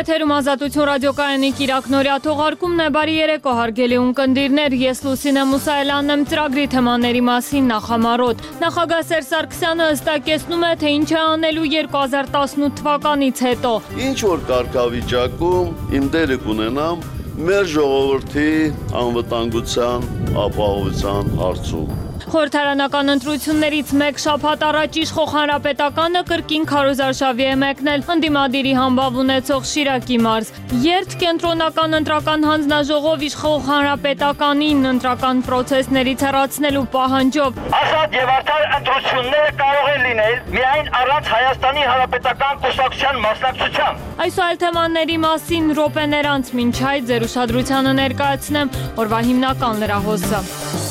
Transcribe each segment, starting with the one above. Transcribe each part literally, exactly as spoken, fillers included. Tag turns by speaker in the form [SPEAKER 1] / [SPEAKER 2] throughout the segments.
[SPEAKER 1] Եթերում Ազատություն ռադիոկայանի Կիրակ Նորյա թողարկումն է, բարի երեկո հարգելի ունկնդիրներ, ես Լուսինե Մուսայելյանն եմ ծրագրի թեմաների մասին նախամարոտ։ Նախագահ Սերժ Սարգսյանը հստակեցնում է, թե ինչ է անելու երկու հազար տասնութ թվականից հետո։
[SPEAKER 2] Ինչ որ կարգավիճակում իմ դերը կունենամ մեր ժողովրդի անվտանգության ապահովության հարցում։
[SPEAKER 1] Խորհրդարանական ընտրություններից մեկ շաբաթ առաջ իշխող Հանրապետականը կրկին քարոզարշավի է մեկնել ընդդիմադիրի համբավ ունեցող Շիրակի մարզ։ Երթ կենտրոնական ընտրական հանձնաժողով իշխող Հանրապետականին ընտրական պրոցեսներից հեռացնելու պահանջով։
[SPEAKER 3] Ազատ եւ արդար ընտրությունները կարող են լինել միայն առանց Հայաստանի Հանրապետական կուսակցության մասնակցության։
[SPEAKER 1] Այս այլ թեմաների մասին րոպեներ անց մինչ այդ ձեր ուշադրությանը ներկայացնեմ օրվա հիմնական լրահոսը։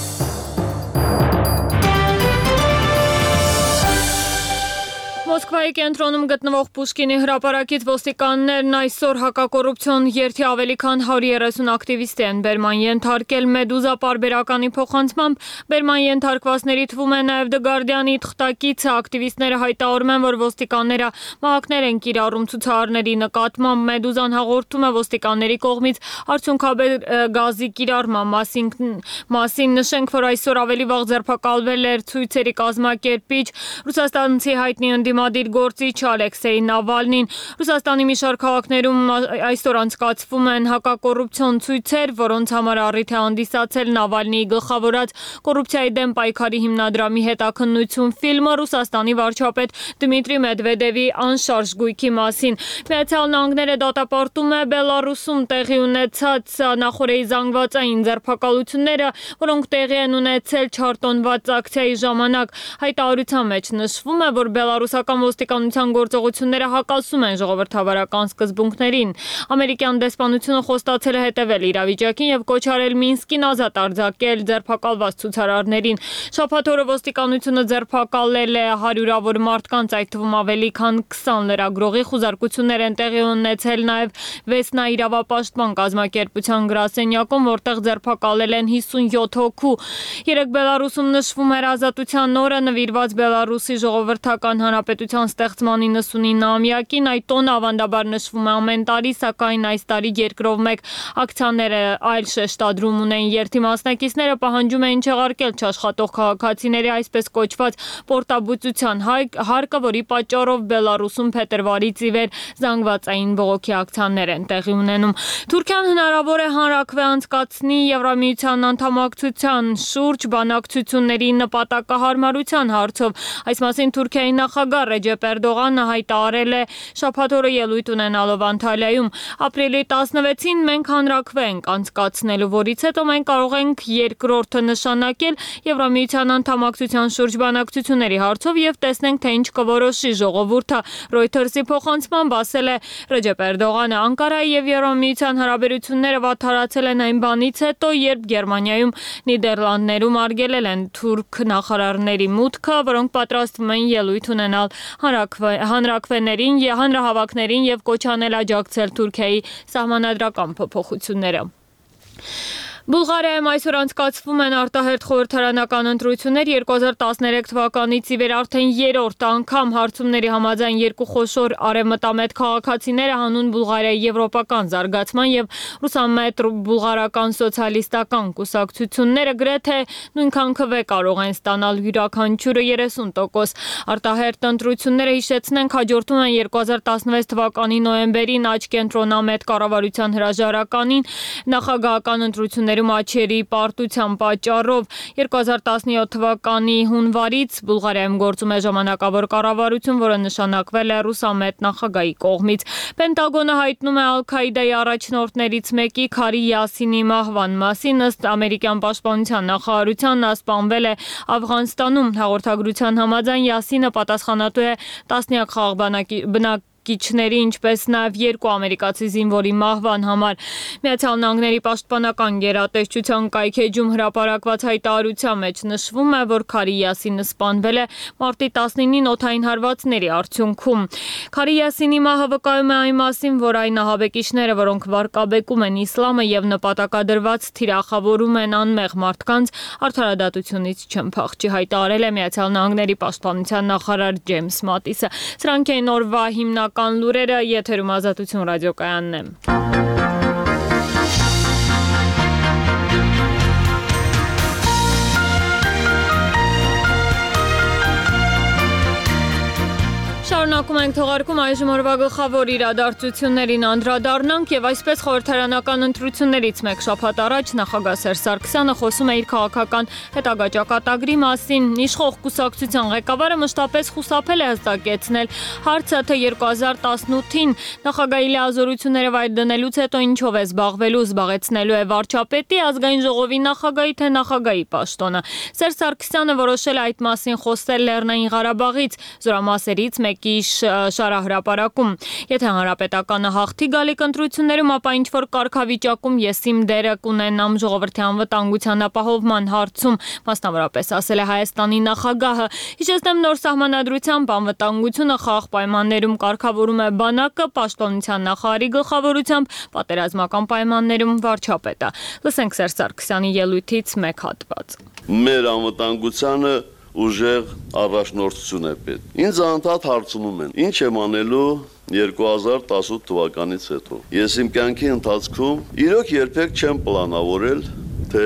[SPEAKER 1] Մոսկվայի կենտրոնում գտնվող Պուշկինի հրապարակից ոստիկաններն այսօր հակակոռուպցիոն երթի ավելի քան հարյուր երեսուն ակտիվիստ են բերման ենթարկել Մեդուզա պարբերականի փոխանցմամբ բերման ենթարկվածների թվում է նաև The Guardian-ի թղթակիցը ակտիվիստները հայտարարում են, որ ոստիկանները մահակներ են կիրառում ցուցարարների նկատմամբ Մեդուզան հաղորդում է ոստիկանների կողմից արդյունքաբեր գազի կիրառման մասին մասին նշենք, որ այսօր ավելի վաղ ձերբակալվել էր ցույցերի կազմակերպիչ ռուսաստանցի հայտնի ընդդիմադիր գործիչ Ալեքսեյ Նավալնին։ Ռուսաստանի մի շարք քաղաքներում այսօր անցկացվում են հակակոռուպցիոն ցույցեր, որոնց համար առիթ է հանդիսացել Նավալնիի գլխավորած կոռուպցիայի դեմ պայքարի հիմնադրամի հետաքննություն ֆիլմը Ռուսաստանի վարչապետ Դմիտրի Մեդվեդևի անշարժ գույքի մասին։ Միացյալ Նահանգները դատապարտում է Բելարուսում տեղի ունեցած նախօրեի զանգվածային ձերբակալությունները, որոնք տեղի են ունեցել չարտոնված ակցիայի ժամանակ։ Հայտարարության մեջ նշվում է, որ Բելարուսական ոստիկանության գործողությունները հակասում են ժողովրդավարական սկզբունքներին։ Ամերիկյան դեսպանությունը խոստացել է հետևել իրավիճակին եւ կոչ արել Մինսկին ազատ արձակել ձերբակալված ցուցարարներին։ Շաբաթ օրը ոստիկանությունը ձերբակալել է հարյուրավոր մարդկանց, այդ թվում ավելի քան քսան լրագրողի, խուզարկություններ են տեղի ունեցել նաեւ Վեսնա իրավապաշտպան կազմակերպության գրասենյակում, որտեղ ձերբակալել են հիսունյոթ հոգու։ Երեկ Բելարուսում նշվում էր ազատության օրը, նվիրված Բելարուսի ժողովրդական հանրապետության ստեղծման իննսունինամյակին, այդ տոնը ավանդաբար նշվում է ամեն տարի, սակայն այս տարի երկրով մեկ ակցիաները այլ շեշտադրում ունեն։ Երթի մասնակիցները պահանջում էին չեղարկել չաշխատող քաղաքացիների այսպես կոչված պորտաբուծության հարկը, որի պատճառով Բելարուսում փետրվարից ի վեր զանգվածային բողոքի ակցիաներ են տեղի ունենում։ Թուրքիան հնարավոր է հանրաքվե անցկացնի Եվրամիության անդամակցության շուրջ բանակցությունների նպատակահարմարության հարցով։ Այս մասին Թուրքիայի նախագահ Ռեջեփ Էրդողանը հայտարարել է շաբաթ օրը ելույթ ունենալով Անտալիայում։ Ապրիլի տասնվեցին մենք հանրաքվե ենք անցկացնելու, որից հետո մենք կարող ենք երկրորդը նշանակել Եվրամիության անդամակցության շուրջ բանակցությունների հարցով եւ տեսնենք, թե ինչ կորոշի ժողովուրդը։ Reuters-ի փոխանցմամբ ասել է Ռեջեփ Էրդողանը։ Անկարայի եւ Եվրամիության հարաբերությունները վատթարացել են այն բանից հետո, երբ Գերմանիայում, Նիդերլանդներում արգելել են թուրք նախարարների մուտքը, որոնք պատրաստվում են ելույթ ունենալ հանրաքվեներին եւ հանրահավաքներին եւ կոչ անել աջակցել Թուրքիայի սահմանադրական փոփոխությունները։ Բուլղարիայում այսօր անցկացվում են արտահերթ խորհրդարանական ընտրություններ երկու հազար տասներեք թվականից ի վեր արդեն երրորդ անգամ հարցումների համաձայն երկու խոշոր արևմտամետ քաղաքացիները հանուն Բուլղարիայի եվրոպական զարգացման եւ ռուսամետ բուլղարական սոցիալիստական կուսակցությունները գրեթե նույնքան քվե կարող են ստանալ յուրաքանչյուրը երեսուն տոկոս։ Արտահերթ ընտրությունները հիշեցնենք հաջորդում են երկու հազար տասնվեց թվականի նոյեմբերին աջ կենտրոնամետ կառավարության հրաժարականին նախագահական ընտրություններ աչերի պարտության պատճառով երկու հազար տասնյոթ թվականի հունվարից Բուլղարիայում գործում է ժամանակավոր կառավարություն, որը նշանակվել է ռուսամետ նախագահի կողմից։ Պենտագոնը հայտնում է Ալ-Քաիդայի առաջնորդներից մեկի Քարի Յասինի մահվան մասին, ըստ ամերիկյան պաշտպանության նախարարության նա սպանվել է Աֆղանստանում։ Հաղորդագրության համաձայն Յասինը պատասխանատու է տասնյակ խաղաղ Կիչների, ինչպես նաև երկու ամերիկացի զինվորի մահվան համար։ Միացյալ Նահանգների պաշտպանական գերատեսչության կայքեջում հրապարակված հայտարարության մեջ նշվում է, որ Քարի Յասինը սպանվել է մարտի տասնինին օդային հարվածների արդյունքում։ Քարի Յասինի մահը վկայում է այն մասին, որ այն ահաբեկիչները, որոնք վարկաբեկում են իսլամը եւ նպատակադրված թիրախավորում են անմեղ մարդկանց, արդարադատությունից չեն փախչի, հայտարարել է Միացյալ Նահանգների պաշտպանության նախարար Ջեյմս Մատիսը։ Սրանք են օրվա հիմնական Օրական լուրերը, եթերում Ազատություն ռադիոկայանն է։ Շարունակում ենք թողարկում այժմ օրվա գլխավոր իրադարձություններին անդրադառնանք եւ այսպես խորհրդարանական ընտրություններից մեկ շաբաթ առաջ նախագահ Սերժ Սարգսյանը խոսում է իր քաղաքական հետագա ճակատագրի մասին։ Իշխող կուսակցության ղեկավարը մշտապես խուսափել է հստակեցնել հարցը, թե երկու հազար տասնութին նախագահի լիազորությունները վայր դնելուց հետո ինչով է զբաղվելու, զբաղեցնելու է վարչապետի, ազգային ժողովի նախագահի թե նախագահի պաշտոնը։ Սերժ Սարգսյանը որոշել է այդ մասին խոսել Լեռնային Ղարաբաղից զորամասերից մեկի շարահրապարակում։ Եթե հանրապետականը հաղթի գալիք ընտրություններում, ապա ինչ-որ կարգավիճակում ես իմ դերը կունենամ ժողովրդի անվտանգության ապահովման հարցում, մասնավորապես ասել է Հայաստանի նախագահը։ Հիշեցնեմ, նոր սահմանադրությամբ անվտանգությունը խաղաղ պայմաններում կարգավորում է բանակը, պաշտպանության նախարարի գլխավորությամբ պատերազմական պայմաններում վարչապետը։ Լսենք Սերժ Սարգսյանի ելույթից մեկ հատված։
[SPEAKER 2] Մեր անվտանգությանը ուժեղ առաջնորդություն է պետք։ Ինձ անդադ հարցնում են, ինչ եմ անելու երկու հազար տասութ թվականից հետո։ Ես իմ կյանքի ընթացքում իրոք երբեք չեմ պլանավորել, թե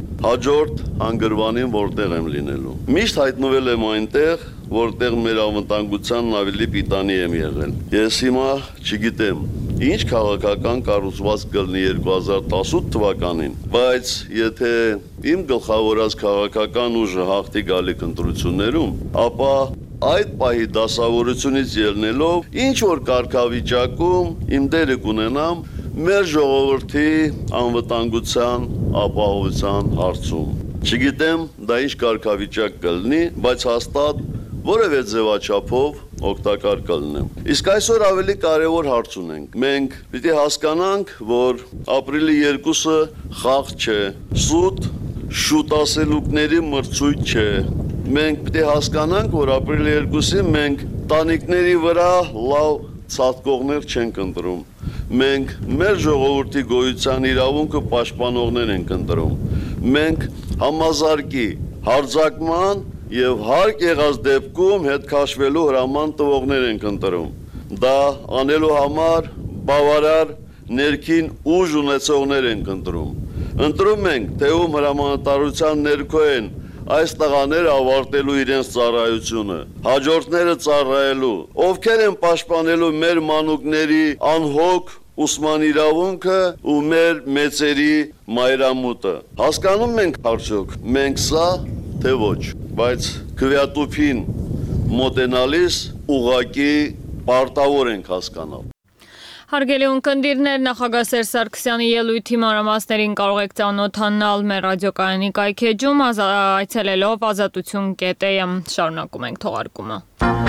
[SPEAKER 2] հաջորդ հանգրվանին որտեղ եմ լինելու։ Միշտ հայտնվել եմ այնտեղ, որտեղ մեր անվտանգությանն ավելի պիտանի եմ եղել։ Ես հիմա չգիտեմ, ինչ քաղաքական կառուցվածք կլինի երկու հազար տասութ թվականին, բայց եթե իմ գլխավորած քաղաքական ուժը հաղթի գալիք ընտրություններում, ապա այդ պահի դասավորությունից ելնելով ինչ որ կարգավիճակում իմ դերը կունենամ մեր ժողովրդի անվտանգության ապահովության հարցում։ Չգիտեմ դա ինչ կարգավիճակ կլինի, բայց հաստատ որևէ ձևաչափով օգտակար կլինեմ։ Իսկ այսօր ավելի կարևոր հարց ունենք։ Մենք պիտի հասկանանք, որ ապրիլի երկուսը խաղ չէ, սուտ շուտասելուկների մրցույթ չէ։ Մենք պիտի հասկանանք, որ ապրիլի երկուսին մենք տանիքների վրա լավ ցատկողներ չենք ընտրում։ Մենք մեր ժողովրդի գոյության իրավունքը պաշտպանողներ ենք ընտրում։ Մենք համազարկի, հարձակման եւ հարկ եղած դեպքում հետ քաշվելու հրաման տվողներ ենք ընտրում։ Դա անելու համար բավարար ներքին ուժ ունեցողներ ենք ընտրում։ Ընտրում ենք, թե ում հրամանատարության ներքո են այս տղաները ավարտելու իրենց ծառայությունը, հաջորդները ծառայելու, ովքեր են պաշտպանելու մեր մանուկների անհոգ ուսման իրավունքը ու մեր մեծերի մայրամուտը։ Հասկանում ենք արդյոք մենք սա թե ոչ, բայց քվեատուփին մոտենալիս ուղղակի պարտավոր ենք հասկանալ։
[SPEAKER 1] Հարգելի ունկնդիրներ, նախագահ Սերժ Սարգսյանի ելույթի մանրամասներին կարող եք ծանոթանալ մեր ռադիոկայանի կայքեջում, այցելելով ազատություն կետ էի, շարունակում ենք թողարկումը։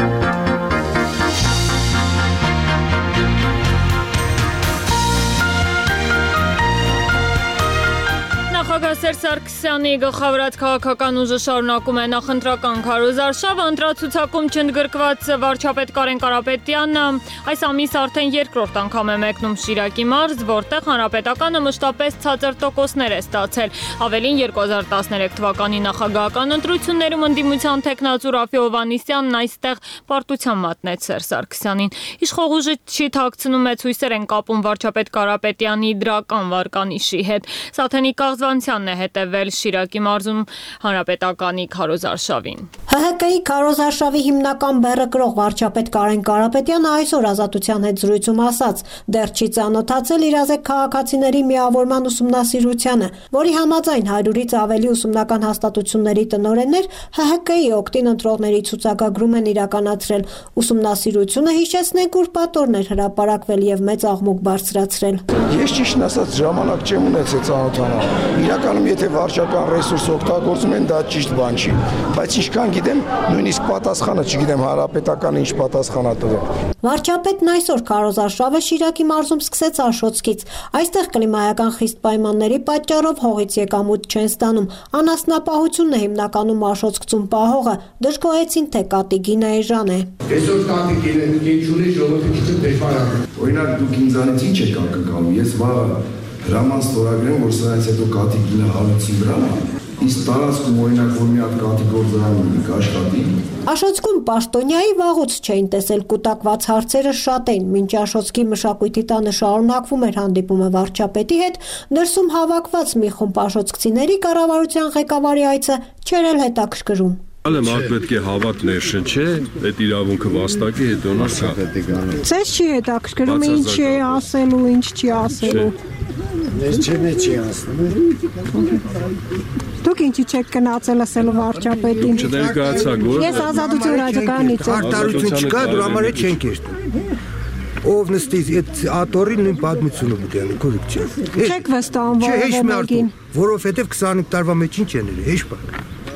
[SPEAKER 1] Նախագահ Սերժ Սարգսյանի գլխավորած քաղաքական ուժը շարունակում է նախընտրական քարոզարշավը, ընտրացուցակում չընդգրկված վարչապետ Կարեն Կարապետյանը այս ամիս արդեն երկրորդ անգամ է մեկնում Շիրակի մարզ, որտեղ հանրապետականը մշտապես ցածր տոկոսներ է ստացել։ Ավելին երկու հազար տասներեք թվականի նախագահական ընտրություններում ընդդիմության թեկնածու Ռաֆի Հովհաննիսյանն այստեղ պարտության մատնեց Սերժ Սարգսյանին։ Իշխող ուժը չի թաքցնում, մեծ հույսեր են կապում վարչապետ Կարապետյանի դրական վարկանիշի հետ։ Սաթենի Կաղզվանցյանն է հետևել Շիրակի մարզում հանրապետականի քարոզարշավին։
[SPEAKER 4] Հ Հ Կ-ի քարոզարշավի հիմնական բեռը կրող վարչապետ Կարեն Կարապետյանը այսօր Ազատության հետ զրույցում ասաց, դեռ չի ծանոթացել իրազեկ քաղաքացիների միավորման ուսումնասիրությանը, որի համաձայն հարյուրից ավելի ուսումնական հաստատությունների տնօրեններ Հ Հ Կ-ի օգտին ընտրողների ցուցակագրում են իրականացրել։ Ուսումնասիրությունը, հիշեցնենք, ուրպատորներ հրապարակվել եւ մեծ աղմուկ բարձրացրել։
[SPEAKER 5] Ես ճիշտ ասած ժամանակ չեմ ունեցել ծանոթանալ։ Իրականում եթե վարչական ռեսուրս օգտագործում են, դա ճիշտ բան չի, բայց ինչքան գիտեմ, նույնիսկ պատասխանը չգիտեմ հանրապետականը ինչ պատասխան է տվել։
[SPEAKER 4] Վարչապետն այսօր քարոզարշավը Շիրակի մարզում սկսեց Աշոտսկից։ Այստեղ կլիմայական խիստ պայմանների պատճառով հողից եկամուտ չեն ստանում։ Անասնապահությունն է հիմնականում Աշոտսկցում պահողը, դժգոհեցին, թե կատի գինը էժան է։
[SPEAKER 5] Այսօր կատի գինը չունի, ժողովուրդը քիչ դժվար է։ Օրինակ դուք ինձանից ինչ եք ակնկալում, ես վաղը հրաման ստորագրեմ, որ սրանից հետո կատի գինը հարուցի վրա, Իսկ տարածքում օրինակ որ մի հատ կատեգորիան ունի աշխատի։
[SPEAKER 4] Աշոցքում պաշտոնյայի վաղուց չէին տեսել կուտակված հարցերը շատ էին, մինչ Աշոցքի մշակույթի տանը շարունակվում էր հանդիպումը վարչապետի հետ, դրսում հավաքված մի խումբ աշոցքցիների կառավարության ղեկավարի այցը չէր էլ հետաքրքրում։
[SPEAKER 6] Ալը մարդ պետք է հավատներ շնչե, այդ իրավունքը վաստակի հետո նա
[SPEAKER 4] Ձեզ չի հետաքրքրում ինչ է ասելու, ինչ չի ասելու։
[SPEAKER 5] Ես չեմ չի ասելու։
[SPEAKER 4] Դուք ինչի չեք գնացել ասելու վարչապետին։
[SPEAKER 6] Չներկայացաք, որ
[SPEAKER 4] Ես ազատություն ռադիկալից եմ։
[SPEAKER 5] Արտարություն չկա, դրա համար է չենք երթում։ Ով նստի այդ աթորին նույն պատմությունը պետք է կոդիկ չէ։
[SPEAKER 4] Չեք վստահում որևէ մեկին։
[SPEAKER 5] Որովհետև քսանութ տարվա մեջ ինչ են հեշ բան։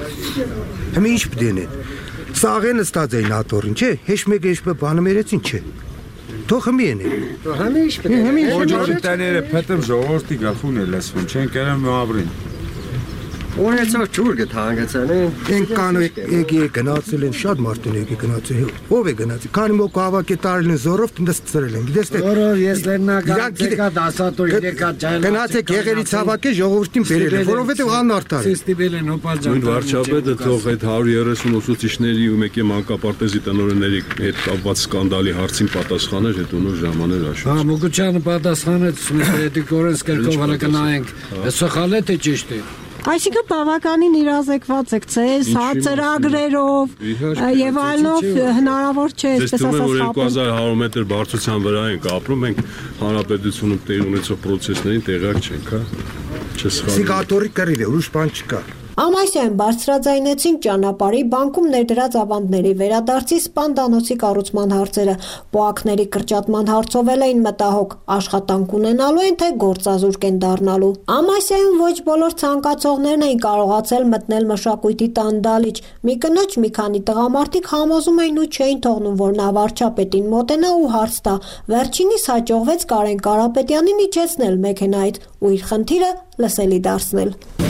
[SPEAKER 5] Հիմա ինչ պետք է։ Սաղը նստած էին աթորին, չէ՞։ Հեշ մեկը հեշ բանը մերեցին, չէ։ Թող հիմի են։ Հիմի ինչ պետք է։
[SPEAKER 7] Օջորիտաները փետում ժողովրդի գլխուն է լսվում, չեն կարում մաբրին։
[SPEAKER 8] Ունեցող ջուր գտանգացան են։
[SPEAKER 5] Են կան եկի գնացել են շատ մարդուն եկի գնացել։ Ով է գնացել։ Քանի մոք հավաքի տարել են զորով դստրել են։ Գիտես թե։
[SPEAKER 8] Որով ես լեռնական ցեկա դասատոր եկա ջայլ։
[SPEAKER 5] Գնացեք եղերից հավաքի ժողովրդին բերել են, որովհետև անարդար է։
[SPEAKER 8] Սիստիբել են հոպաժան։
[SPEAKER 6] Նույն վարչապետը թող այդ հարյուր երեսուն ուսուցիչների ու մեկի մանկապարտեզի տնօրենների հետ կապված սկանդալի հարցին պատասխաներ հետ ունոր ժամաներ աշուց։
[SPEAKER 8] Հա, մոգուչյանը պատասխանեց, դեկորեն սկերկով հələ կնայենք։ Սխալ է թե ճիշտ է։
[SPEAKER 4] Այսինքն բավականին իրազեկված եք ցես, հացրագրերով եւ այլնով հնարավոր չէ այսպես ասած
[SPEAKER 6] խապել։ երկու հազար հարյուր մետր բարձրության վրա ենք ապրում, մենք հանրապետությունում տեղ ունեցող process-ներին տեղյակ չենք, հա։ Չսխալ։
[SPEAKER 5] Սիգատորի կռիվ է, ուրիշ բան չկա։
[SPEAKER 4] Ամասյան բարձրաձայնեցին ճանապարհի բանկում ներդրած ավանդների վերադարձի սպանդանոցի կառուցման հարցերը, պոակների կրճատման հարցով էին մտահոգ, աշխատանք ունենալու են թե գործազուրկ են դառնալու։ Ամասյայում ոչ բոլոր ցանկացողներն էին կարողացել մտնել մշակույթի տան դալիճ։ Մի կնոջ մի քանի տղամարդիկ համոզում էին ու չէին թողնում, որ նա վարչապետին մոտենա ու հարց տա։ Վերջինիս հաջողվեց Կարեն Կարապետյանին իջեցնել մեքենայից ու իր խնդիրը լսելի դարձնել։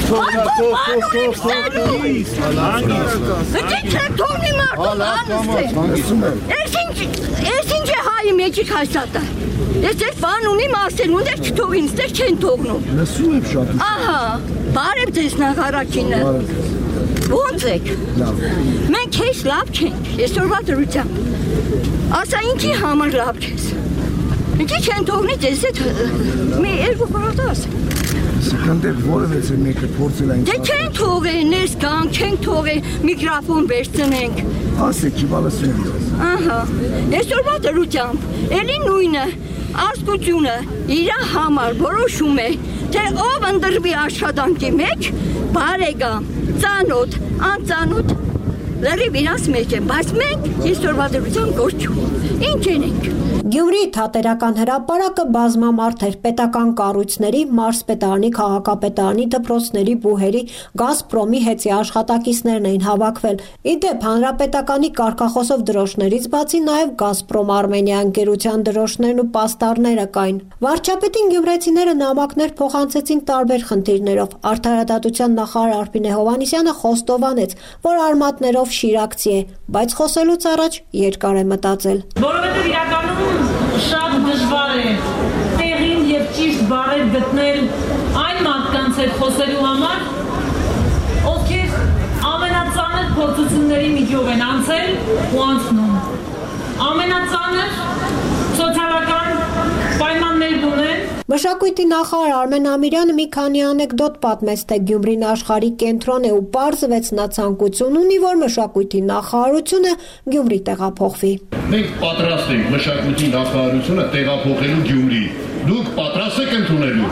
[SPEAKER 9] Ես ինչ է հայի մեջիկ հայսատը։ Ես ձեր բան ունիմ ասել, ունդեր չթողին, ստեղ չեն թողնում։
[SPEAKER 5] Լսում եմ շատ։
[SPEAKER 9] Ահա, բարև ձեզ նախարարինը։ Ոնց եք։ Մենք քեզ լավ չենք, այսօրվա դրությամբ։ Ասա ինչի համար լավ չես։ Ինչի չեն թողնի ձեզ հետ մի երկու պարադաս։
[SPEAKER 5] Սքանդեր որևէ մեկը փորձել այն։
[SPEAKER 9] Դե չեն թողել, ներս գանք, չեն թողել, միկրոֆոն վերցնենք։
[SPEAKER 5] Ասեք, ի բալասում եմ։
[SPEAKER 9] Ահա, այսօրվա դրությամբ, էլի նույնը, ազգությունը իր համար որոշում է, թե ով ընդրվի աշխատանքի մեջ, բարեկամ, ծանոթ, անծանոթ, լրիվ իրանց մեջ են, բայց մենք այսօրվա դրությամբ գործում, ինչ ենք։
[SPEAKER 4] Գյումրիի թատերական հրապարակը բազմամարդ էր պետական կառույցների, մարզպետարանի, քաղաքապետարանի, դպրոցների, բուհերի, Գազպրոմի հեծի աշխատակիցներն էին հավաքվել։ Ի դեպ, հանրապետականի կարգախոսով դրոշներից բացի նաև Գազպրոմ Արմենիա ընկերության դրոշներն ու պաստառները կային։ Վարչապետին գյումրեցիները նամակներ փոխանցեցին տարբեր խնդիրներով։ Արդարադատության նախարար Արփինե Հովհաննիսյանը խոստովանեց, որ արմատներով շիրակցի է, բայց խոսելուց առաջ երկար է մտածել։
[SPEAKER 10] Որովհետև իրականում շատ դժվար է տեղին եւ ճիշտ բառեր գտնել այն մարդկանց հետ խոսելու համար, ովքեր ամենածանր փորձությունների միջով են անցել ու անցնում։ Ամենածանր սոցիալական պայմաններ ունեն։
[SPEAKER 4] Մշակույթի նախարար Արմեն Ամիրյանը մի քանի անեկդոտ պատմեց, թե Գյումրին աշխարհի կենտրոն է ու պարզվեց նա ցանկություն ունի, որ մշակույթի նախարարությունը Գյումրի տեղափոխվի։
[SPEAKER 11] Մենք պատրաստ ենք մշակույթի նախարարությունը տեղափոխելու Գյումրի։ Դուք պատրաստ եք ընդունելու։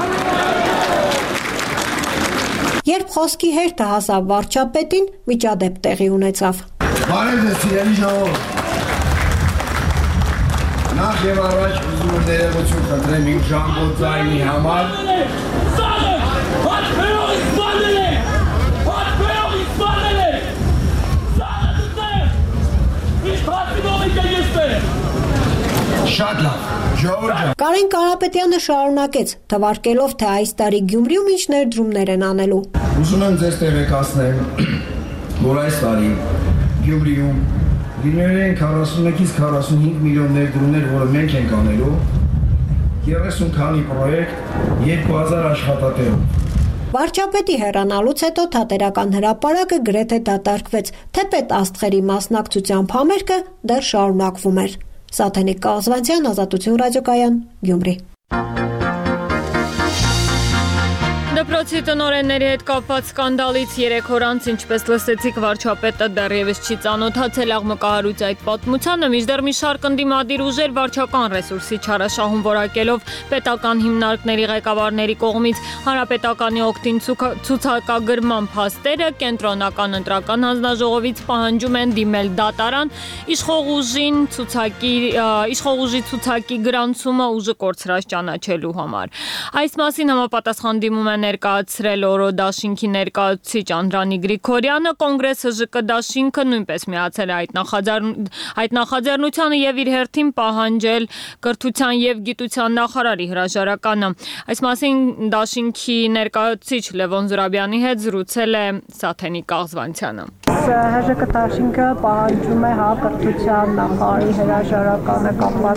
[SPEAKER 4] Երբ խոսքի հերթը հասավ վարչապետին, միջադեպ տեղի ունեցավ։
[SPEAKER 5] Բարև ձեզ, սիրելի ժողովուրդ։ Նախ եւ առաջ ուզում եմ ներողություն խնդրեմ իմ ժանգոծայինի համար։
[SPEAKER 10] Սաղը, հատվերով իսպանել է, հատվերով իսպանել է, սաղը դուտեղ, ինչ հատվերով եք է եսպեր։
[SPEAKER 5] Շատ լավ, ժողովուրդ։
[SPEAKER 4] Կարեն Կարապետյանը շարունակեց, թվարկելով, թե այս տարի Գյումրիում ինչ ներդրումներ են անելու։
[SPEAKER 5] Ուզում եմ ձեզ տեղեկացնել, որ այս տարի Գյումրիում լինելու են քառասունից քառասունհինգ միլիոն ներդրումներ, որը մենք ենք անելու, երեսուն քանի պրոյեկտ, երկու հազար աշխատատեղով։
[SPEAKER 4] Վարչապետի հեռանալուց հետո Թատերական հրապարակը գրեթե դատարկվեց, թեպետ աստղերի մասնակցությամբ համերգը դեռ շարունակվում էր։ Սաթենիկ Կազվանցյան, Ազատություն ռադիոկայան, Գյումրի։
[SPEAKER 1] Դպրոցի տնօրենների հետ կապված սկանդալից երեք օր անց, ինչպես լսեցիք, վարչապետը դեռևս չի ծանոթացել աղմկահարույց այդ պատմությանը, մինչդեռ մի շարք ընդդիմադիր ուժեր վարչական ռեսուրսի չարաշահում որակելով պետական հիմնարկների ղեկավարների կողմից հանրապետականի օգտին ցուցակագրման փաստերը կենտրոնական ընտրական հանձնաժողովից պահանջում են դիմել դատարան իշխող ուժին ցուցակի իշխող ուժի ցուցակի գրանցումը ուժը կորցրած ճանաչելու համար։ Այս մասին համապատասխան դիմում են ներկայացրել օրո դաշինքի ներկայացուցիչ Անդրանիկ Գրիգորյանը, Կոնգրեսը ԺԿ դաշինքը նույնպես միացել է այդ այդ նախաձեռնությանը եւ իր հերթին պահանջել կրթության եւ գիտության նախարարի հրաժարականը։ Այս մասին դաշինքի ներկայացուցիչ Լևոն Զուրաբյանի հետ զրուցել է Սաթենիկ Կազվանցյանը։
[SPEAKER 12] ՀԺԿ դաշինքը պահանջում է հա կրթության նախարարի հրաժարականը կապված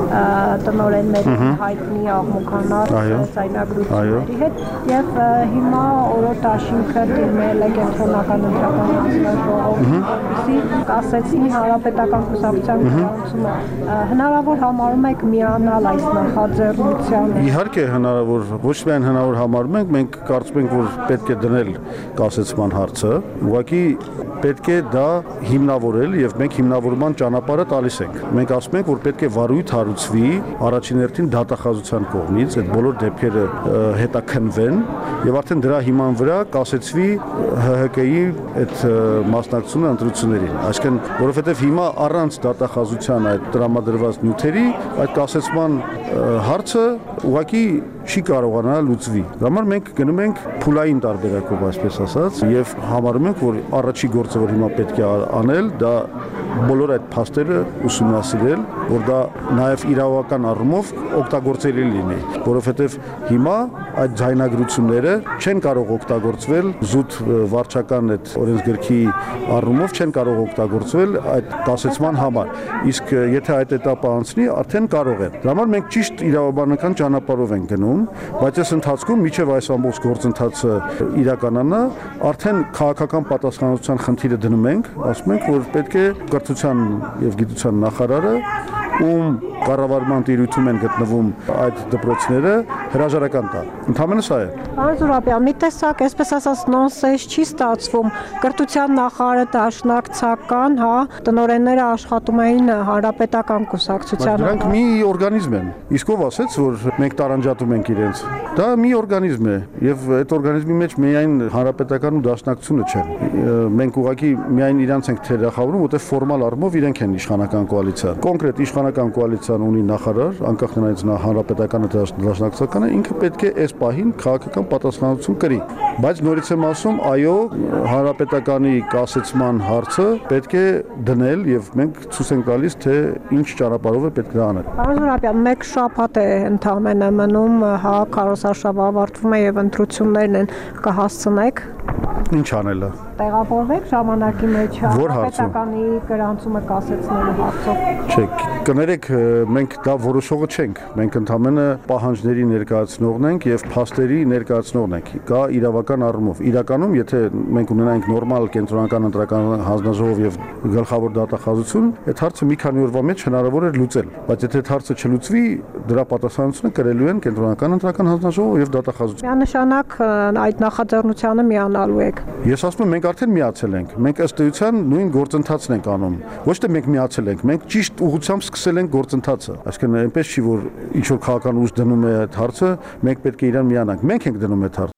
[SPEAKER 12] տնօրենների հայտնի աղմուկանար ձայնագրությունների հետ եւ հիմա օրոր դաշինքը դիմել է կենտրոնական ընտրական հանձնաժողովին, որպեսզի կասեցնի հանրապետական կուսակցության գրանցումը։ Հնարավոր համարում եք միանալ այս նախաձեռնությանը։
[SPEAKER 13] Իհարկե հնարավոր, ոչ միայն հնարավոր համարում ենք, մենք կարծում ենք, որ պետք է դնել կասեցման հարցը, ուղղակի պետք է դա հիմնավորել եւ մենք հիմնավորման ճանապարհը տալիս ենք։ Մենք ասում ենք, որ պետք է վարույթ հարուցվի առաջին հերթին դատախազության կողմից, այդ բոլոր դեպքերը հետաքննվեն եւ արդեն դրա հիման վրա կասեցվի ՀՀԿ-ի այդ մասնակցությունը ընտրություններին։ Այսինքն, որովհետեւ հիմա առանց դատախազության այդ տրամադրված նյութերի այդ կասեցման հարցը ուղղակի չի կարողանա լուծվի։ Դա համար մենք գնում ենք փուլային տարբերակով, այսպես ասած, եւ համարում ենք, որ առաջի գործը, որ հիմա պետք է անել, դա բոլոր այդ փաստերը ուսումնասիրել, որ դա նաեւ իրավական առումով օգտագործելի լինի, որովհետեւ հիմա այդ ձայնագրությունները չեն կարող օգտագործվել զուտ վարչական այդ օրենսգրքի առումով չեն կարող օգտագործվել այդ կասեցման համար։ Իսկ եթե այդ этаպը անցնի, արդեն կարող են։ Դա համար մենք ճիշտ իրավաբանական ճանապարհով ենք գնում, բայց այս ընթացքում միջև այս ամբողջ գործընթացը իրականանա, արդեն քաղաքական պատասխանատվության խնդիրը դնում ենք, ասում ենք, որ պետք է կրթության եւ գիտության նախարարը, ում կառավարման տիրույթում են գտնվում այդ դպրոցները, հրաժարական տա։ Ընդհանրապես սա է։
[SPEAKER 12] Պարոն Զուրաբյան, մի տեսակ, այսպես ասած, նոնսենս չի ստացվում։ Կրթության նախարարը դաշնակցական, հա, տնօրենները աշխատում էին հանրապետական կուսակցության։
[SPEAKER 13] Դրանք մի օրգանիզմ են։ Իսկ ով ասեց, որ մենք տարանջատում ենք իրենց։ Դա մի օրգանիզմ է, եւ այդ օրգանիզմի մեջ միայն հանրապետական ու դաշնակցությունը չեն։ Մենք ուղղակի միայն իրենց ենք թերախավորում, որտեղ ֆորմալ առումով իրենք են իշխանական կոալիցիան։ Կոնկրետ իշխանական կոալիցիան ունի նախարար, անկախ նրանից նա հանրապետականը դաշնակցականը, ինքը պետք է այս պահին քաղաքական պատասխանատվություն կրի։ Բայց նորից եմ ասում, այո, հանրապետականի կասեցման հարցը պետք է դնել եւ մենք ցույց ենք տալիս, թե ինչ ճանապարհով է պետք դա անել։
[SPEAKER 12] Պարոն Զուրաբյան, մեկ շաբաթ է ընդամենը մնում, հա, քարոզարշավը ավարտվում է եւ ընտրություններն են, կհասցնեք։
[SPEAKER 13] Ինչ անելը։
[SPEAKER 12] Տեղավորվեք ժամանակի մեջ
[SPEAKER 13] Որ հարցում։
[SPEAKER 12] հանրապետականի գրանցումը կասեցնելու հարցով։
[SPEAKER 13] Չէ, կներեք, մենք դա որոշողը չենք։ Մենք ընդամենը պահանջների ներկայացնողն ենք եւ փաստերի ներկայացնողն ենք։ Կա իրավական առումով։ Իրականում, եթե մենք ունենանք նորմալ կենտրոնական ընտրական հանձնաժողով եւ գլխավոր դատախազություն, այդ հարցը մի քանի օրվա մեջ հնարավոր է լուծել։ Բայց եթե այդ հարցը չլուծվի, դրա պատասխանատվությունը կրելու են կենտրոնական ընտրական հանձնաժողով եւ դատախազություն։
[SPEAKER 12] Միանշանակ այդ նախաձեռնությանը միանալու եք։
[SPEAKER 13] Ես ասում եմ, մենք արդեն միացել ենք։ Մենք ըստ էության նույն գործընթացն ենք անում։ Ոչ թե մենք միացել ենք, մենք ճիշտ ուղղությամբ սկսել ենք գործընթացը։ Այսինքն այնպես չի, որ ինչ որ քաղաքական ուժ դնում է այդ հարցը, մենք պետք է իրան միանանք։ Մենք ենք դնում այդ հարցը։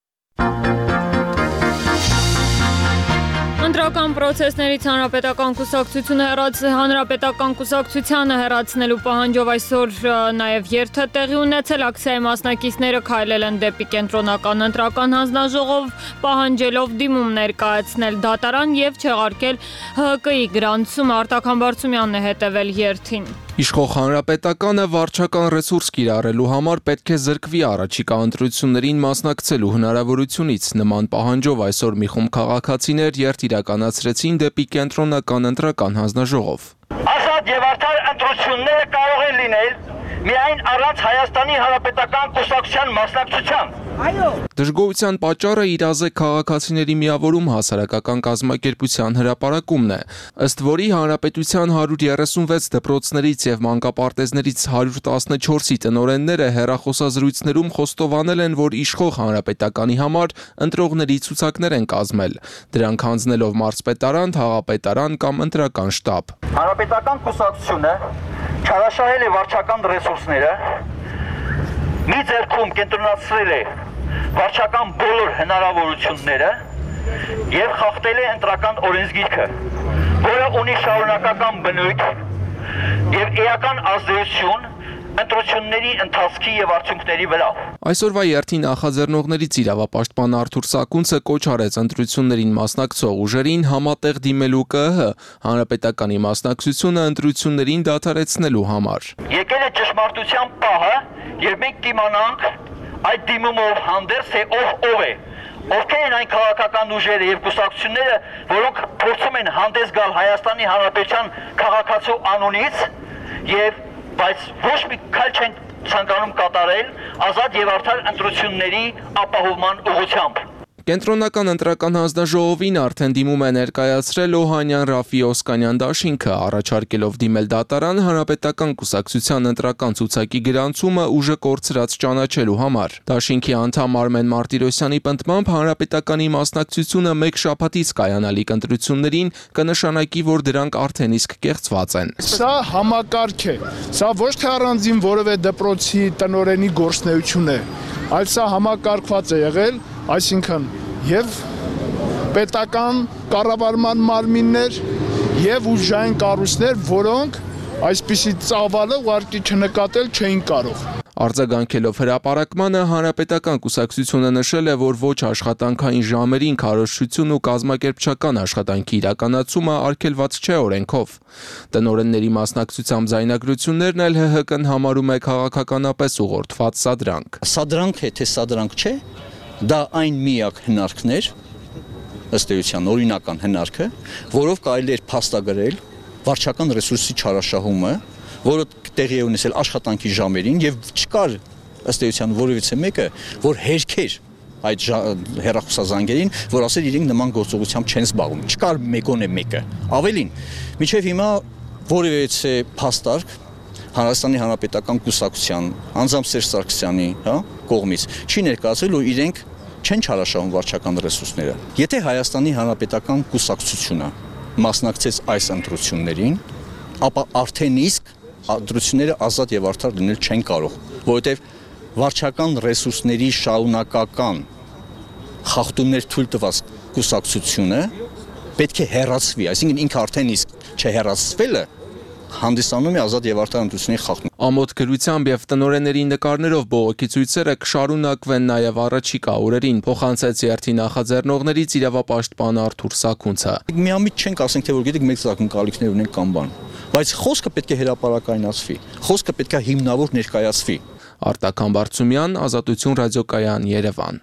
[SPEAKER 1] Ընտրական պրոցեսներից հանրապետական կուսակցությունը հեռաց հանրապետական կուսակցությանը հեռացնելու պահանջով այսօր նաև երթը տեղի ունեցել, ակցիայի մասնակիցները քայլել են դեպի կենտրոնական ընտրական հանձնաժողով, պահանջելով դիմում ներկայացնել դատարան եւ չեղարկել ՀՀԿ-ի գրանցումը։ Արտակ Համբարձումյանն է հետևել երթին։
[SPEAKER 14] Իշխող հանրապետականը վարչական ռեսուրս կիրառելու համար պետք է զրկվի առաջիկա ընտրություններին մասնակցելու հնարավորությունից։ Նման պահանջով այսօր մի խումբ քաղաքացիներ երթ իրականացրեցին դեպի կենտրոնական ընտրական հանձնաժողով։
[SPEAKER 3] Ազատ եւ արդար ընտրությունները կարող են լինել միայն առանց Հայաստանի Հանրապետական կուսակցության մասնակցության։
[SPEAKER 14] Այո։ Դժգոհության պատճառը իրազեկ քաղաքացիների միավորում հասարակական կազմակերպության հրապարակումն է, ըստ որի հանրապետության հարյուր երեսունվեց դպրոցներից եւ մանկապարտեզներից հարյուր տասնչորսի տնօրենները հեռախոսազրույցներում խոստովանել են, որ իշխող հանրապետականի համար ընտրողների ցուցակներ են կազմել, դրանք հանձնելով մարզպետարան, թաղապետարան կամ ընտրական շտաբ։
[SPEAKER 3] Հանրապետական կուսակցությունը չարաշահել է վարչական ռեսուրսները, մի ձեռքում կենտրոնացրել է վարչական բոլոր հնարավորությունները եւ խախտել է ընտրական օրենսգիրքը, որը ունի շարունակական բնույթ եւ էական ազդեցություն ընտրությունների ընթացքի եւ արդյունքների վրա։
[SPEAKER 14] Այսօրվա երթին նախաձեռնողներից իրավապաշտպան Արթուր Սակունցը կոչ արեց ընտրություններին մասնակցող ուժերին համատեղ դիմելու ԿԸՀ հանրապետականի մասնակցությունը ընտրություններին դադարեցնելու համար։
[SPEAKER 3] Եկել է ճշմարտության պահը, երբ մենք կիմանանք այդ դիմումով հանդերձ թե ով ով է, ովքեր են այն քաղաքական ուժերը եւ կուսակցությունները, որոնք փորձում են հանդես գալ Հայաստանի Հանրապետության քաղաքացու անունից եւ բայց ոչ մի քայլ չեն ցանկանում կատարել ազատ եւ արդար ընտրությունների ապահովման ուղղությամբ։
[SPEAKER 14] Կենտրոնական ընտրական հանձնաժողովին արդեն դիմում է ներկայացրել Օհանյան Ռաֆի Օսկանյան դաշինքը, առաջարկելով դիմել դատարան հանրապետական կուսակցության ընտրական ցուցակի գրանցումը ուժը կորցրած ճանաչելու համար։ Դաշինքի անդամ Արմեն Մարտիրոսյանի պնդմամբ հանրապետականի մասնակցությունը մեկ շաբաթից կայանալիք ընտրություններին կնշանակի, որ դրանք արդեն իսկ կեղծված են։
[SPEAKER 15] Սա համակարգ է, սա ոչ թե առանձին որևէ դպրոցի տնօրենի գործունեություն է, այլ սա համակարգված է եղել, այսինքն եւ պետական կառավարման մարմիններ եւ ուժային կառույցներ, որոնք այսպիսի ծավալը ուղղակի չնկատել չէին կարող։
[SPEAKER 14] Արձագանքելով հրապարակմանը հանրապետական կուսակցությունը նշել է, որ ոչ աշխատանքային ժամերին քարոզչություն ու կազմակերպչական աշխատանքի իրականացումը արգելված չէ օրենքով։ Տնօրենների մասնակցությամբ ձայնագրություններն էլ ՀՀԿ-ն համարում է քաղաքականապես ուղղորդված սադրանք։
[SPEAKER 16] Սադրանք է, թե սադրանք չէ, դա այն միակ հնարքն էր, ըստ էության օրինական հնարքը, որով կարելի էր փաստագրել վարչական ռեսուրսի չարաշահումը, որը տեղի է ունեցել աշխատանքի ժամերին եւ չկար ըստ էության որևիցե մեկը, որ հերքեր այդ հեռախոսազանգերին, որ ասել իրենք նման գործողությամբ չեն զբաղվում։ Չկար մեկոնե մեկը։ Ավելին, մինչեւ հիմա որևիցե փաստարկ Հայաստանի Հանրապետական կուսակցության անձամբ Սերժ Սարգսյանի, հա, կողմից չի ներկայացել, ու իրենք չեն չարաշահում վարչական ռեսուրսները։ Եթե Հայաստանի Հանրապետական կուսակցությունը մասնակցեց այս ընտրություններին, ապա արդեն իսկ ընտրությունները ազատ եւ արդար լինել չեն կարող, որովհետեւ վարչական ռեսուրսների շարունակական խախտումներ թույլ տված կուսակցությունը պետք է հեռացվի, այսինքն ինքը արդեն իսկ չհեռացվելը հանդիսանում է ազատ եւ արդար ընտրությունների խախտում։
[SPEAKER 14] Ամոթ գրությամբ եւ տնօրենների նկարներով բողոքի ցույցերը կշարունակվեն նաեւ առաջիկա օրերին, փոխանցեց երթի նախաձեռնողներից իրավապաշտպան Արթուր Սակունցը։
[SPEAKER 16] Միամիտ չենք ասենք, թե որ գիտեք մեկ զարգանքալիքներ ունենք կամ բան, բայց խոսքը պետք է հրապարակայնացվի, խոսքը պետք է հիմնավոր ներկայացվի։
[SPEAKER 14] Արտակ Համբարձումյան, Ազատություն ռադիոկայան, Երևան։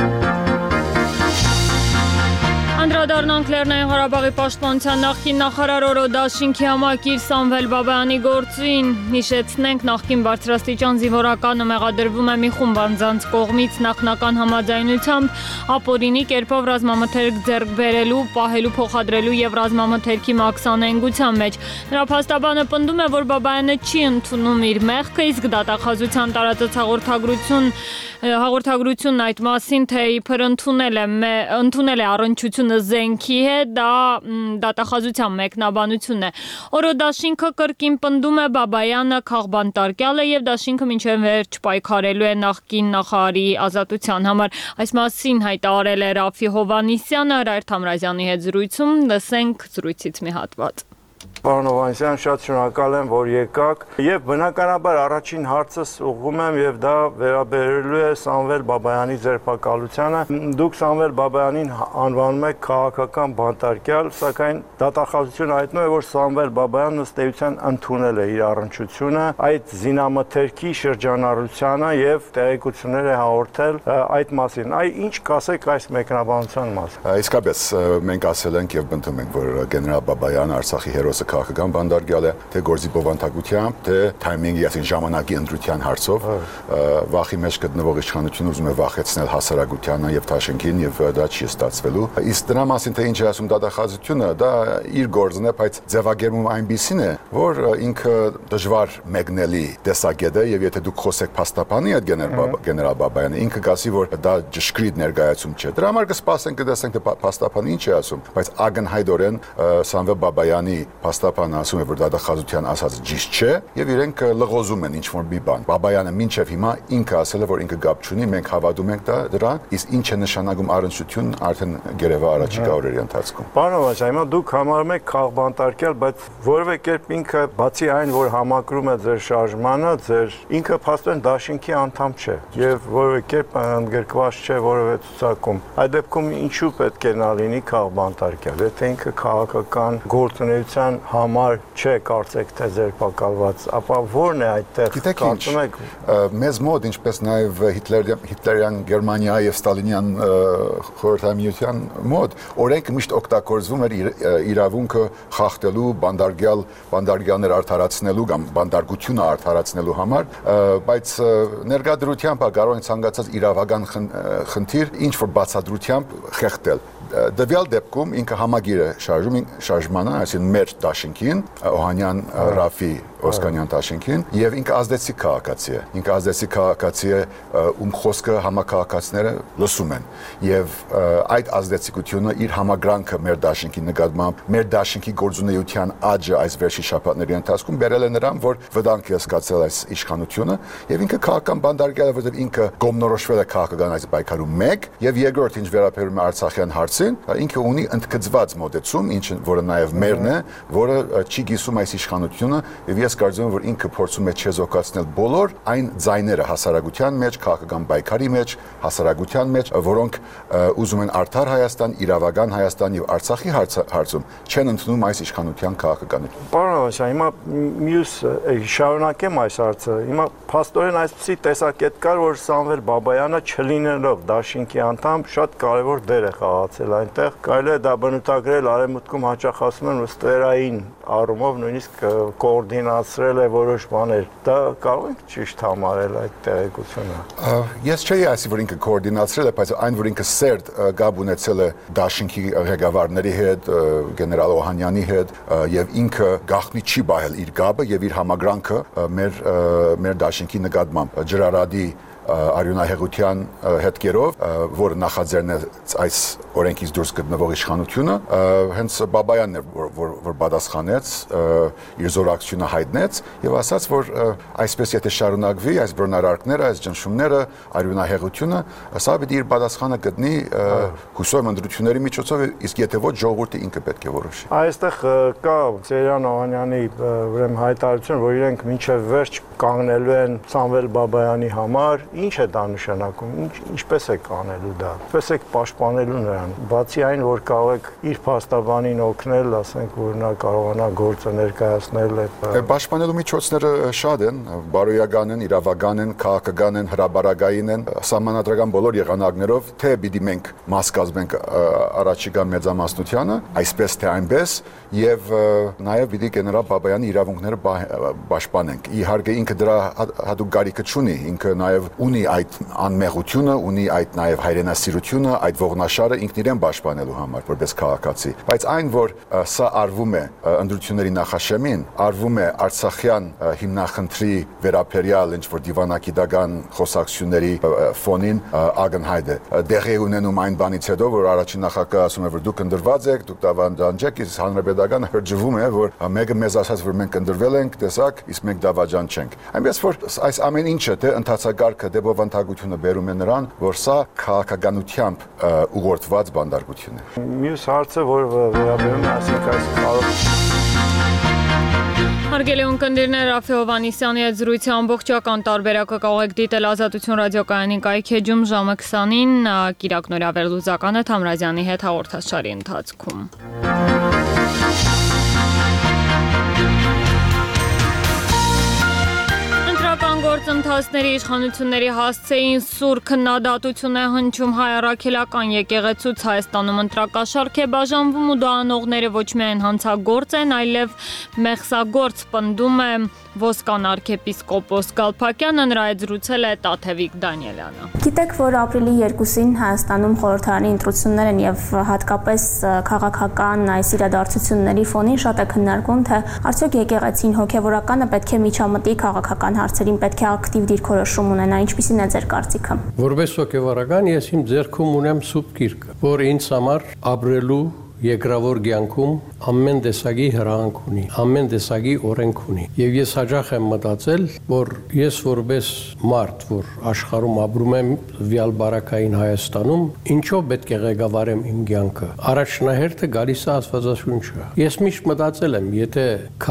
[SPEAKER 1] Անդրադառնանք Լեռնային Ղարաբաղի պաշտպանության նախկին նախարար Օրո Դաշինքի համակիր Սամվել Բաբայանի գործին։ Հիշեցնենք, նախկին բարձրաստիճան զինվորականը մեղադրվում է մի խումբ անձանց կողմից նախնական համաձայնությամբ ապօրինի կերպով ռազմամթերք ձեռք բերելու, պահելու, փոխադրելու եւ ռազմամթերքի մաքսանենգության մեջ։ Նրա փաստաբանը պնդում է, որ Բաբայանը չի ընդունում իր մեղքը, իսկ դատախազության տարածած հաղորդագրություն հաղորդագրությունն այդ մասին, թե իբր ընդունել է ընդունել է առնչությունը զենքի հետ, դա դատախազության մեկնաբանությունն է։ Օրո Դաշինքը կրկին պնդում է Բաբայանը քաղբանտարկյալ է եւ Դաշինքը մինչեւ վերջ պայքարելու է նախկին նախարարի ազատության համար։ Այս մասին հայտարարել է Ռաֆի Հովհաննիսյանը Հրայր Թամրազյանի հետ զրույցում, լսենք զրույցից մի հատված։
[SPEAKER 17] Պարոն Հովհաննիսյան, շատ շնորհակալ եմ, որ եկաք, եւ բնականաբար առաջին հարցս ուղղում եմ եւ դա վերաբերելու է Սամվել Բաբայանի ձերբակալությանը։ Դուք Սամվել Բաբայանին անվանում եք քաղաքական բանտարկյալ, սակայն դատախազությունը հայտնում է, որ Սամվել Բաբայանն ըստ էության ընդունել է իր առնչությունը այդ զինամթերքի շրջանառությանը եւ տեղեկություններ է հաղորդել այդ մասին։ Այ ինչ կասեք այս մեկնաբանության մասին։
[SPEAKER 18] Իսկապես մենք ասել ենք եւ բնդում ենք, որ գեներալ Բաբայանը Արցախի հերոսը քաղաքական բանդարգյալ է, թե գործի բովանդակությամբ, թե թայմինգի, այսինքն ժամանակի ընտրության հարցով, վախի մեջ գտնվող իշխանությունը ուզում է վախեցնել հասարակությանը եւ Թաշինքին եւ դա չի ստացվելու։ Իսկ դրա մասին թե ինչ է ասում դատախազությունը, դա իր գործն է, բայց ձևակերպում այնպեսին է, որ ինքը դժվար մեկնելի տեսակետ է եւ եթե դուք խոսեք փաստաբանի այդ գեներալ Բաբայանը, ինքը կասի, որ դա ճշգրիտ ներկայացում չէ։ Դրա համար կսպասենք կտեսնենք թե փաստաբանը ինչ է ասում, բայց ակնհայտորեն Սամվել Բաբայանի փաստաբանը ասում է, որ դատախազության ասածը ճիշտ չէ եւ իրենք լղոզում են ինչ-որ մի բան։ Բաբայանը մինչեւ հիմա ինքը ասել է, որ ինքը գապ չունի, մենք հավատում ենք դրան, իսկ ինչ է նշանակում առնչություն արդեն գերեվա առաջիկա օրերի ընթացքում։
[SPEAKER 17] Պարոն Ավանեսյան, հիմա դուք համարում եք քաղբանտարկյալ, բայց որևէ կերպ ինքը բացի այն, որ համակրում է ձեր շարժմանը, ձեր ինքը փաստորեն դաշինքի անդամ չէ եւ որևէ կերպ ընդգրկված չէ որևէ ցուցակում։ Այդ դեպքում ինչու պետք է նա լինի քաղբանտարկյալ, եթե ինքը քաղաքական գործունեության համար չէ, կարծեք թե ձերբակալված, ապա ո՞րն է այդտեղ կարծում եք
[SPEAKER 18] մեզ մոտ, ինչպես նաև Հիտլերյան Գերմանիայի եւ Ստալինյան խորհրդամիության մոտ օրենքը միշտ օգտագործվում էր իրավունքը խախտելու, բանդարգյալ բանդարգյալներ արդարացնելու կամ բանդարգությունը արդարացնելու համար, բայց ներկայությամբ կարող են ցանկացած իրավական խնդիր ինչ որ բացատրությամբ խեղդել։ Դվյալ դեպքում ինքը համագիր է շարժում շարժմանը, այսինքն մեր Դաշինքին, Օհանյան Ռաֆի Օսկանյան Դաշինքին, եւ ինքը ազդեցիկ քաղաքացի է։ Ինքը ազդեցիկ քաղաքացի է, ում խոսքը համակարգացիները լսում են։ Եվ այդ ազդեցիկությունը իր համագրանքը մեր Դաշինքի նկատմամբ, մեր Դաշինքի գործունեության աճը այս վերջի շաբաթների ընթացքում բերել է նրան, որ վտանգ է սկացել այս իշխանությունը, եւ ինքը քաղաքական բանդարգյալ է, որովհետեւ ինքը գոմնորոշվել է քաղաքական այս պայքարում մեկ, եւ երկրորդ ինչ վերաբերում է Արցախյան հարցին, ինքը ունի ընդգծված մոտեցում, ինչը որը նաև մերն է, որը չի գիսում այս իշխանությունը, եւ ես կարծում եմ, որ ինքը փորձում է չեզոքացնել բոլոր այն ձայները հասարակության մեջ, քաղաքական պայքարի մեջ, հասարակության մեջ, որոնք ուզում են արդար Հայաստան, իրավական Հայաստան եւ Արցախի հարցում չեն ընդունում այս իշխանության քաղաքականությունը։
[SPEAKER 17] Պարոն Ավանեսյան, հիմա մյուս շարունակեմ այս հարցը։ Հիմա փաստորեն այսպիսի տեսակետ կար, որ Սամվել Բաբայանը չլինելով Դաշինքի անդամ շատ կարևոր դեր է խաղացել այնտեղ։ Կարելի է դա բնութագրել արևմուտքում հաճախ ասում են ստերային առումով նույնիսկ կոորդինացրել է որոշ բաներ։ Դա կարող ենք ճիշտ համարել այդ տեղեկությունը։
[SPEAKER 18] Ես չէի ասի, որ ինքը կոորդինացրել է, բայց այն, որ ինքը սերտ գաբ ունեցել է Դաշինքի ղեկավարների հետ, գեներալ Օհանյանի հետ, եւ ինքը գաղտնի չի բայել իր գաբը եւ իր համագրանքը մեր մեր Դաշինքի նկատմամբ ջրարադի արյունահեղության հետքերով, որը նախաձեռն է այս օրենքից դուրս գտնվող իշխանությունը, հենց Բաբայանն է, որ որ պատասխանեց, իր զորակցությունը հայտնեց եւ ասաց, որ այսպես եթե շարունակվի այս բռնարարքները, այս ճնշումները, արյունահեղությունը, սա պիտի իր պատասխանը գտնի հուսով ընտրությունների միջոցով, իսկ եթե ոչ ժողովուրդը ինքը պետք է որոշի։
[SPEAKER 17] Այստեղ կա Ծերյան Օհանյանի ուրեմն հայտարարություն, որ իրենք մինչև վերջ կանգնելու են Սամվել Բաբայանի համար, ինչ է դա նշանակում, ինչ ինչպես է կանելու դա, ինչպես է պաշտպանելու նրան, բացի այն, որ կարող եք իր փաստաբանին օգնել, ասենք, որ նա կարողանա գործը ներկայացնել։
[SPEAKER 18] Պաշտպանելու միջոցները շատ են, բարոյական են, իրավական են, քաղաքական են, հրաբարակային են, սահմանադրական բոլոր եղանակներով, թե պիտի մենք մաս կազմենք առաջիկա մեծամասնությանը, այսպես թե այնպես, եւ նաեւ պիտի գեներալ Բաբայանի իրավունքները պաշտպանենք։ Իհարկե ինքը դրա հատուկ գարիքը չունի, ինքը նաեւ ունի այդ անմեղությունը, ունի այդ նաեւ հայրենասիրությունը, այդ ողնաշարը ինքն իրեն պաշտպանելու համար որպես քաղաքացի։ Բայց այն, որ սա արվում է ընդրությունների նախաշեմին, արվում է Արցախյան հիմնախնդրի վերաբերյալ ինչ որ դիվանագիտական խոսակցությունների ֆոնին ակնհայտ է։ Դեղի ունենում այն բանից հետո, որ առաջին նախագահը ասում է, որ դուք ընդրված եք, դուք դավաճանք եք, իսկ հանրապետական հրճվում է, որ մեկը մեզ ասաց, որ մենք ընդրվել ենք, տեսակ, իսկ մենք դավաճան չենք։ Այնպես որ այս ամեն ինչը թե ընթացակարգը դե բովանդակությունը բերում է նրան, որ սա քաղաքականությամբ ուղղորդված բանդարգություն է։
[SPEAKER 17] Մյուս հարցը, որ վերաբերում է ասիկայից կարող
[SPEAKER 1] Հարգելի ունկնդիրներ, Ռաֆի Հովհաննիսյանի հետ զրույցի ամբողջական տարբերակը կարող եք դիտել Ազատություն ռադիոկայանի կայքեջում ժամը քսանին, Կիրակ Նորավերլուզականը Թամրազյանի հետ հաղորդաշարի ընթացքում։ Գործընթացը խորհրդանոցների իշխանությունների հասցեին սուր քննադատություն է հնչում հայ առաքելական եկեղեցուց Հայաստանում ընտրակաշառք է բաժանվում ու դա անողները ոչ միայն հանցագործ են, այլև մեղսագործ, պնդում է Ոսկան arczepiskopos Գալփակյանը, նրա հետ զրուցել է Տաթևիկ Դանիելյանը։
[SPEAKER 19] Գիտեք, որ ապրիլի երկուսին Հայաստանում խորհրդարանի ընտրություններ են եւ հատկապես քաղաքական այս իրադարձությունների ֆոնին շատ է քննարկվում, թե արդյոք եկեղեցին հոգեվորականը պետք է միջամտի քաղաքական հարցերին, պետք է ակտիվ դիրքորոշում ունենա, ինչպիսին է ձեր կարծիքը։
[SPEAKER 20] Որպես հոգեվորական ես իմ ձեռքում ունեմ սուրբ գիրքը, որ ինձ համար ապրելու երկրավոր կյանքում ամեն տեսակի հրանք ունի, ամեն տեսակի օրենք ունի։ Եվ ես հաճախ եմ մտածել, որ ես որպես մարդ, որ աշխարհում ապրում եմ վիալ բարակային Հայաստանում, ինչով պետք է ղեկավարեմ իմ կյանքը։ Առաջնահերթը գալիս է Աստվածաշունչը։ Ես միշտ մտածել եմ, եթե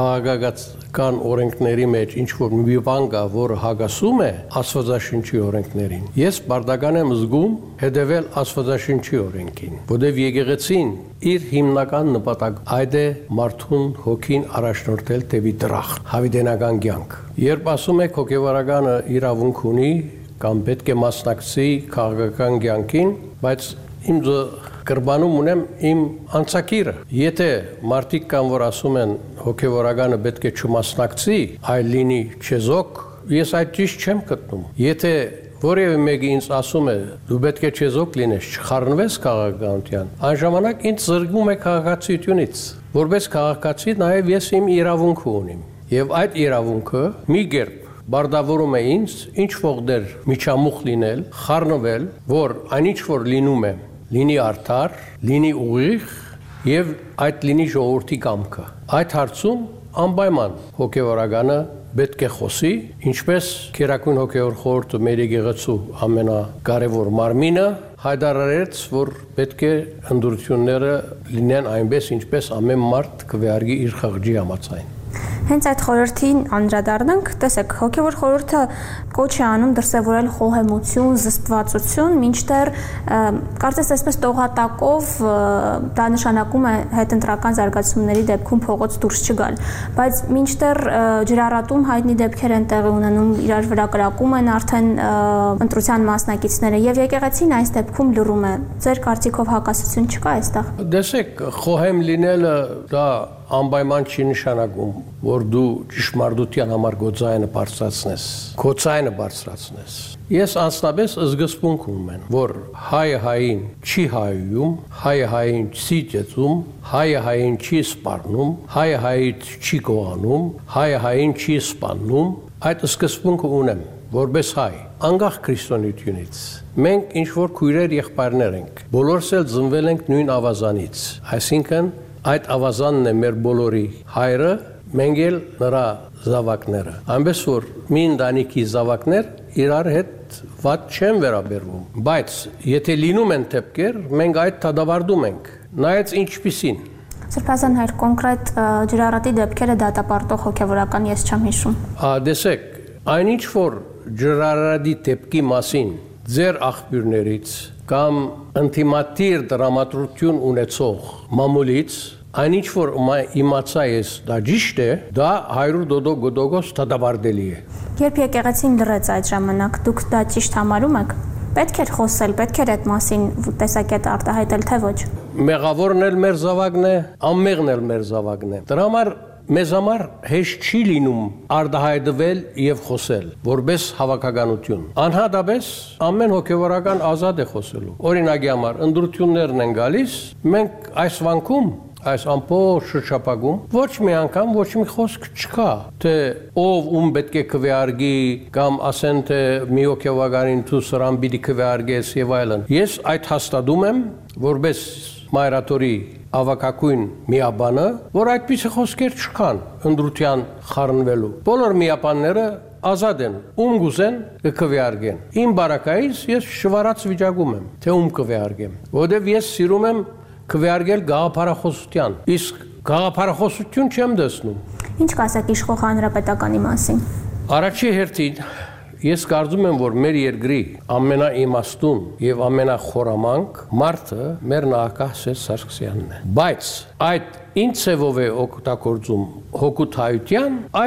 [SPEAKER 20] քաղաքական օրենքների մեջ ինչ որ մի բան կա, որը հակասում է Աստվածաշունչի օրենքներին, ես պարտական եմ զգում հետևել Աստվածաշունչի օրենքին, որտեղ եկեղեցին իր հիմնական նպատակը այդ է մարդուն հոգին առաջնորդել դեպի դրախտ, հավիտենական կյանք։ Երբ ասում եք հոգեվարականը իրավունք ունի կամ պետք է մասնակցի քաղաքական կյանքին, բայց իմ կրբանում ունեմ իմ անցակիրը։ Եթե մարդիկ կան, որ ասում են հոգեվարականը պետք է չմասնակցի, այլ լինի չեզոք, ես այդ ճիշտ չեմ գտնում։ Եթե որևէ մեկը ինձ ասում է դու պետք է չեզոք լինես, չխառնվես քաղաքականության, այն ժամանակ ինձ զրկում է քաղաքացիությունից։ Որպես քաղաքացի նաև ես իմ իրավունքը ունիմ։ Եվ այդ իրավունքը մի կերպ բարձրավորում է ինձ ինչ որ միջամուխ լինել, խառնվել, որ այնինչ որ լինում է, լինի արդար, լինի ուղիղ եւ այդ լինի ժողովրդի կամքը։ Այդ հարցում անպայման հոգեվարականը պետք է խոսի, ինչպես Քերակույն հոգևոր խորհուրդը մեր եկեղեցու ամենակարևոր մարմինը հայտարարեց, որ պետք է ընդրությունները լինեն այնպես, ինչպես ամեն մարդ կվեհարգի իր խղճի համաձայն։
[SPEAKER 19] Հենց այդ խորհրդին անդրադառնանք, տեսեք, հոգևոր խորհուրդը կոչ է անում դրսևորել խոհեմություն, զսպվածություն, մինչդեռ կարծես այսպես տողատակով դա նշանակում է հետընտրական զարգացումների դեպքում փողոց դուրս չգալ, բայց մինչդեռ ջրառատում հայտնի դեպքեր են տեղի ունենում, իրար վրա կրակում են արդեն ընտրության մասնակիցները եւ եկեղեցին այս դեպքում լռում է։ Ձեր կարծիքով հակասություն չկա այստեղ։
[SPEAKER 20] Տեսեք, խոհեմ լինելը դա անպայման չի նշանակում, որ դու ճշմարտության համար գոծայինը բարձրացնես, քոցայինը բարձրացնես։ Ես անձնապես զգացմունք ունեմ, որ հայը հային չի հայում, հայը հային չի ծեծում, հայը հային չի սպառնում, հայը հայից չի գողանում, հայը հային չի սպանում, այդ զգացմունքը ունեմ, որպես հայ, անկախ քրիստոնեությունից։ Մենք ինչ որ քույրեր եղբայրներ ենք, բոլորս էլ ծնվել ենք նույն ավազանից, այսինքն այդ ավազանն է մեր բոլորի հայրը, մենք էլ նրա զավակները։ Այնպես որ մի ընտանիքի զավակներ իրար հետ վատ չեն վերաբերվում, բայց եթե լինում են դեպքեր, մենք այդ դադարում ենք։ Նայած ինչպիսին։
[SPEAKER 19] Սրբազան հայր կոնկրետ ջրառատի դեպքերը դատապարտող հոգևորական ես չեմ հիշում։
[SPEAKER 20] Տեսեք, այնինչ որ ջրառատի դեպքի մասին ձեր աղբյուրներից կամ ինտիմատիր դրամատրություն ունեցող մամուլից այնինչ որ իմացա ես դա ճիշտ է, դա հարյուր դոդոգոդոգոս դադարելի է։
[SPEAKER 19] Երբ եկեղեցին լռեց այդ ժամանակ, դուք դա ճիշտ համարում եք։ Պետք էր խոսել, պետք էր այդ մասին տեսակետ արտահայտել, թե ոչ։
[SPEAKER 20] Մեղավորն էլ մեր զավակն է, անմեղն էլ մեր զավակն է։ Դրա համար մեզ համար հեշտ չի լինում արտահայտվել եւ խոսել որպես հավաքականություն։ Անհատապես ամեն հոգեվորական ազատ է խոսելու։ Օրինակի համար ընդրություններն են գալիս, մենք այս վանքում այս ամբողջ շրջապագում ոչ մի անգամ ոչ մի խոսք չկա, թե ով ում պետք է քվեարկի կամ ասեն թե մի հոգեվականին դու սրան պիտի քվեարկես եւ այլն։ Ես այդ հաստատում եմ որպես մայրաթորի ավակակույն միաբանը, որ այդպիսի խոսքեր չկան ընդրության խառնվելու։ Բոլոր միաբանները ազատ են, ում գուզեն կքվեարկեն։ Իմ բարակայից ես շվարած վիճակում եմ, թե ում կվեարկեմ, որովհետև ես սիրում եմ քվեարկել գաղափարախոսության, իսկ գաղափարախոսություն չեմ տեսնում։
[SPEAKER 19] Ինչ կասեք իշխող հանրապետականի մասին։
[SPEAKER 20] Առաջի հերթին ես կարծում եմ, որ մեր երկրի ամենաիմաստուն եւ ամենախորամանկ մարդը մեր նախագահ Սերժ Սարգսյանն է։ Բայց այդ ինչ ծևով է օգտագործում հոգուտայության, այդ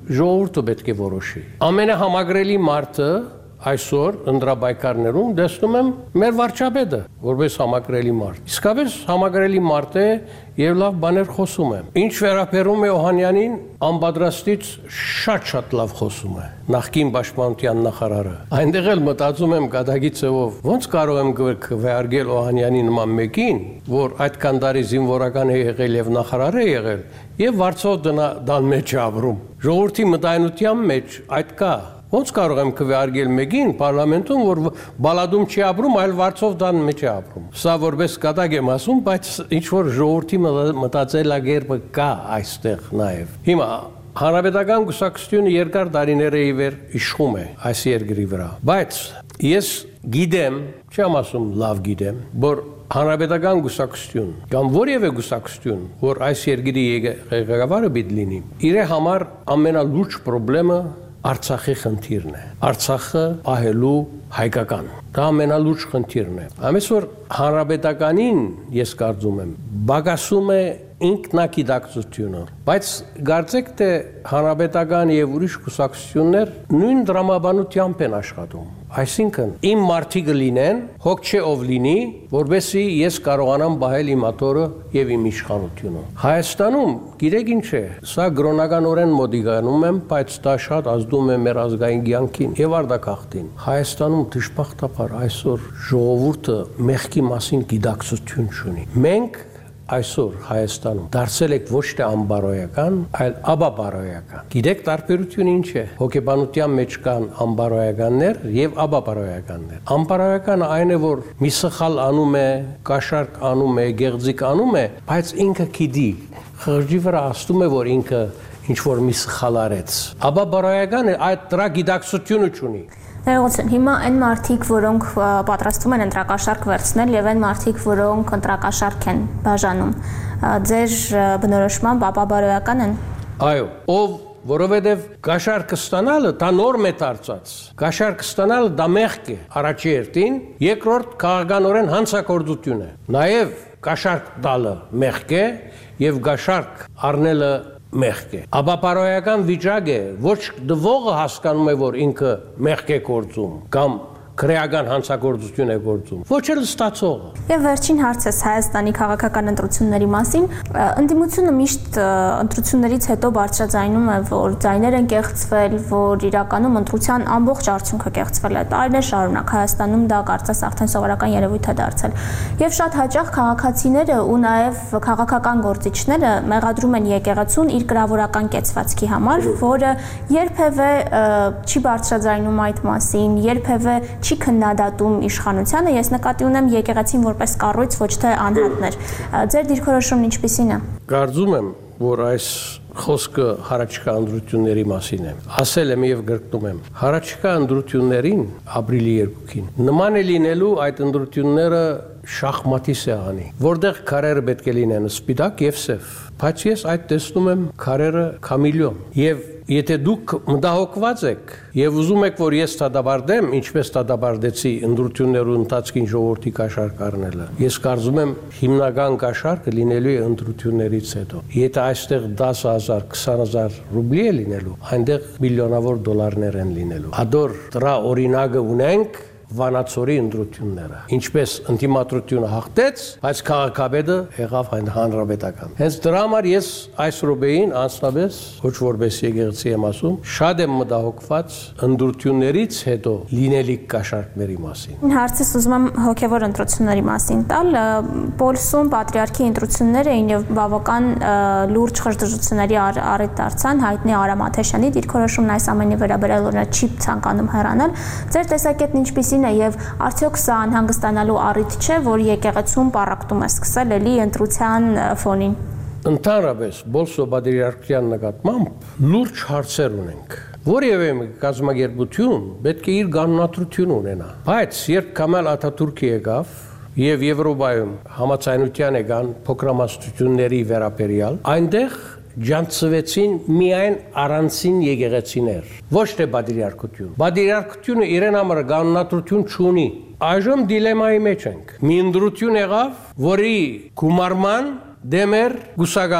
[SPEAKER 20] ժողովուրդը պետք է որոշի։ Ամենահամագրելի մարդը այսօր ընդրաբայկարներում տեսնում եմ մեր վարչապետը որպես համակրելի մարդ։ Իսկապես համակրելի մարդ է եւ լավ բաներ խոսում է։ Ինչ վերաբերում է Օհանյանին, անպատրաստից շատ-շատ լավ խոսում է։ Նախկին պաշտպանության նախարարը։ Այնտեղ էլ մտածում եմ կատակի ծևով ոնց կարող եմ քվեարկել Օհանյանի նման մեկին, որ այդքան տարի զինվորական է եղել եւ նախարար է եղել եւ վարձով դան մեջ է ապրում։ Ժողովրդի մտայնության մեջ այդ կա։ Ոնց կարող եմ քվեարկել մեկին parlamentum, որ բալադում չի ապրում, այլ վարձով դան մեջ է ապրում։ Սա որպես կատակ եմ ասում, բայց ինչ որ ժողովրդի մտածելակերպը կա այստեղ նաև։ Հիմա հանրապետական կուսակցությունը երկար տարիներ է ի վեր իշխում է այս երկրի վրա, բայց ես գիտեմ, չեմ ասում լավ գիտեմ, որ հանրապետական կուսակցություն կամ որևէ կուսակցություն, որ այս երկրի ղեկավարը պիտի լինի, իր համար ամենալուրջ խնդիրը Արցախի խնդիրն է։ Արցախը պահելու հայկական։ Դա ամենալուրջ խնդիրն է։ Ամենից որ հանրապետականին ես կարծում եմ, բագասում է ինքնակիդակցությունը, բայց կարծեք թե հանրապետական եւ ուրիշ կուսակցություններ նույն դրամաբանությամբ են աշխատում։ Այսինքն իմ մարդիկը լինեն, հոգ չէ ով լինի, որովհետեւ ես կարողանամ բահել իմ աթորը եւ իմ իշխանությունը։ Հայաստանում գիտեք ինչ է, սա գրոնականորեն մոդիգանում եմ, բայց դա շատ ազդում է մեր ազգային կյանքին եւ արտակախտին։ Հայաստանում դժբախտաբար այսօր ժողովուրդը մեղքի մասին գիտակցություն չունի։ Մենք այսօր Հայաստանում դարձել եք ոչ թե անբարոյական, այլ աբաբարոյական։ Գիտեք տարբերությունը ինչ է։ Հոգեբանության մեջ կան անբարոյականներ եւ աբաբարոյականներ։ Անբարոյականը այն է, որ մի սխալ անում է, կաշառք անում է, գեղձիկ անում է, բայց ինքը գիտի, խղճի վրա ասում է, որ ինքը ինչ որ մի սխալ արեց։ Աբաբարոյականը այդ դրա գիտակցությունը չունի։
[SPEAKER 19] Ներողություն, հիմա այն մարդիկ, որոնք պատրաստվում են ընտրակաշառք վերցնել եւ այն մարդիկ, որոնք ընտրակաշառք են բաժանում, ձեր բնորոշմամբ ապաբարոյական են։ Այո,
[SPEAKER 20] ով որովհետեւ կաշառքը ստանալը դա նորմ է դարձած։ Կաշառքը ստանալը դա մեղք է, առաջի հերթին, երկրորդ քաղաքականորեն հանցագործություն է։ Նաեւ կաշառք տալը մեղք է եւ կաշառք առնելը մեղք է։ Աբապարոյական վիճակ է, ոչ դվողը հասկանում է, որ ինքը մեղք է գործում կամ քրեական հանցագործություն է գործում, ոչ էլ ստացողը։
[SPEAKER 19] Եվ վերջին հարցս Հայաստանի քաղաքական ընտրությունների մասին, ընդդիմությունը միշտ ընտրություններից հետո բարձրաձայնում է, որ ձայներ են կեղծվել, որ իրականում ընտրության ամբողջ արդյունքը կեղծվել է։ Տարիներ շարունակ Հայաստանում դա կարծես արդեն սովորական երևույթ է դարձել։ Եվ շատ հաճախ քաղաքացիները ու նաև քաղաքական գործիչները մեղադրում են եկեղեցուն իր կրավորական կեցվածքի համար, որը երբևէ չի բարձրաձայնում այդ մասին, երբևէ չի քննադատում իշխանությանը, ես նկատի ունեմ եկեղեցին որպես կառույց, ոչ թե անհատներ։ Ձեր դիրքորոշումն ինչպիսին է։
[SPEAKER 20] Կարծում եմ, որ այս խոսքը հարաճկա ընտրությունների մասին է։ Ասել եմ եւ գրկնում եմ։ Հարաճկա ընտրություններին ապրիլի երկուքին նման է լինելու այդ ընտրությունները շախմատի սեղանի, որտեղ քարերը պետք է լինեն սպիտակ եւ սև, բայց ես այդ տեսնում եմ քարերը քամիլիոն եւ եթե դուք մտահոգված եք եւ ուզում եք, որ ես դադարդեմ, ինչպես դադարեցի ընտրություններու ընթացքին ժողովրդի կաշառք առնելը, ես կարծում եմ հիմնական կաշառքը լինելու է ընտրություններից հետո։ Եթե այստեղ դաս հազար, քսան հազար ռուբլի է լինելու, այնտեղ միլիոնավոր դոլարներ են լինելու։ Ադոր դրա օրինակը ունենք Վանացորի ընտրությունները։ Ինչպես ընդդիմադրությունը հաղթեց, բայց քաղաքապետը եղավ հանրապետական։ Հենց դրա համար ես այս րոպեին անձնապես ոչ որպես եկեղեցի եմ ասում, շատ եմ մտահոգված ընտրություններից հետո լինելիք կաշառքների մասին։
[SPEAKER 19] Հարցս ուզում եմ հոգևոր ընտրությունների մասին տալ։ Պոլսում պատրիարքի ընտրություններ էին եւ բավական լուրջ խժդժությունների առիթ դարձան հայտնի Արամ Աթեշյանի դիրքորոշումն այս ամենի վերաբերյալ օրինակ չի ցանկանում հեռանալ։ Ձեր տեսակետն ինչպիսի եւ արդյոք սա անհանգստանալու առիթ չէ, որ եկեղեցում պառակտում է սկսել էլի ընտրության ֆոնին։
[SPEAKER 20] Ընդհանրապես Բոլսո պատրիարքյան նկատմամբ լուրջ հարցեր ունենք։ Որևէ կազմակերպություն պետք է իր կանոնադրություն ունենա։ Բայց երբ Քամալ Աթաթուրքը եկավ եւ Եվրոպայում համաձայնության եկան փոքրամասնությունների վերաբերյալ, այնտեղ ջանցվեցին միայն առանցին եկեղեցիներ, ոչ թե պատրիարքություն։ Պատրիարքությունը իրեն համար կանոնադրություն չունի։ Այժմ դիլեմայի մեջ ենք։ Մի ընտրություն եղավ, որի գումարման դեմ էր գուսակալը։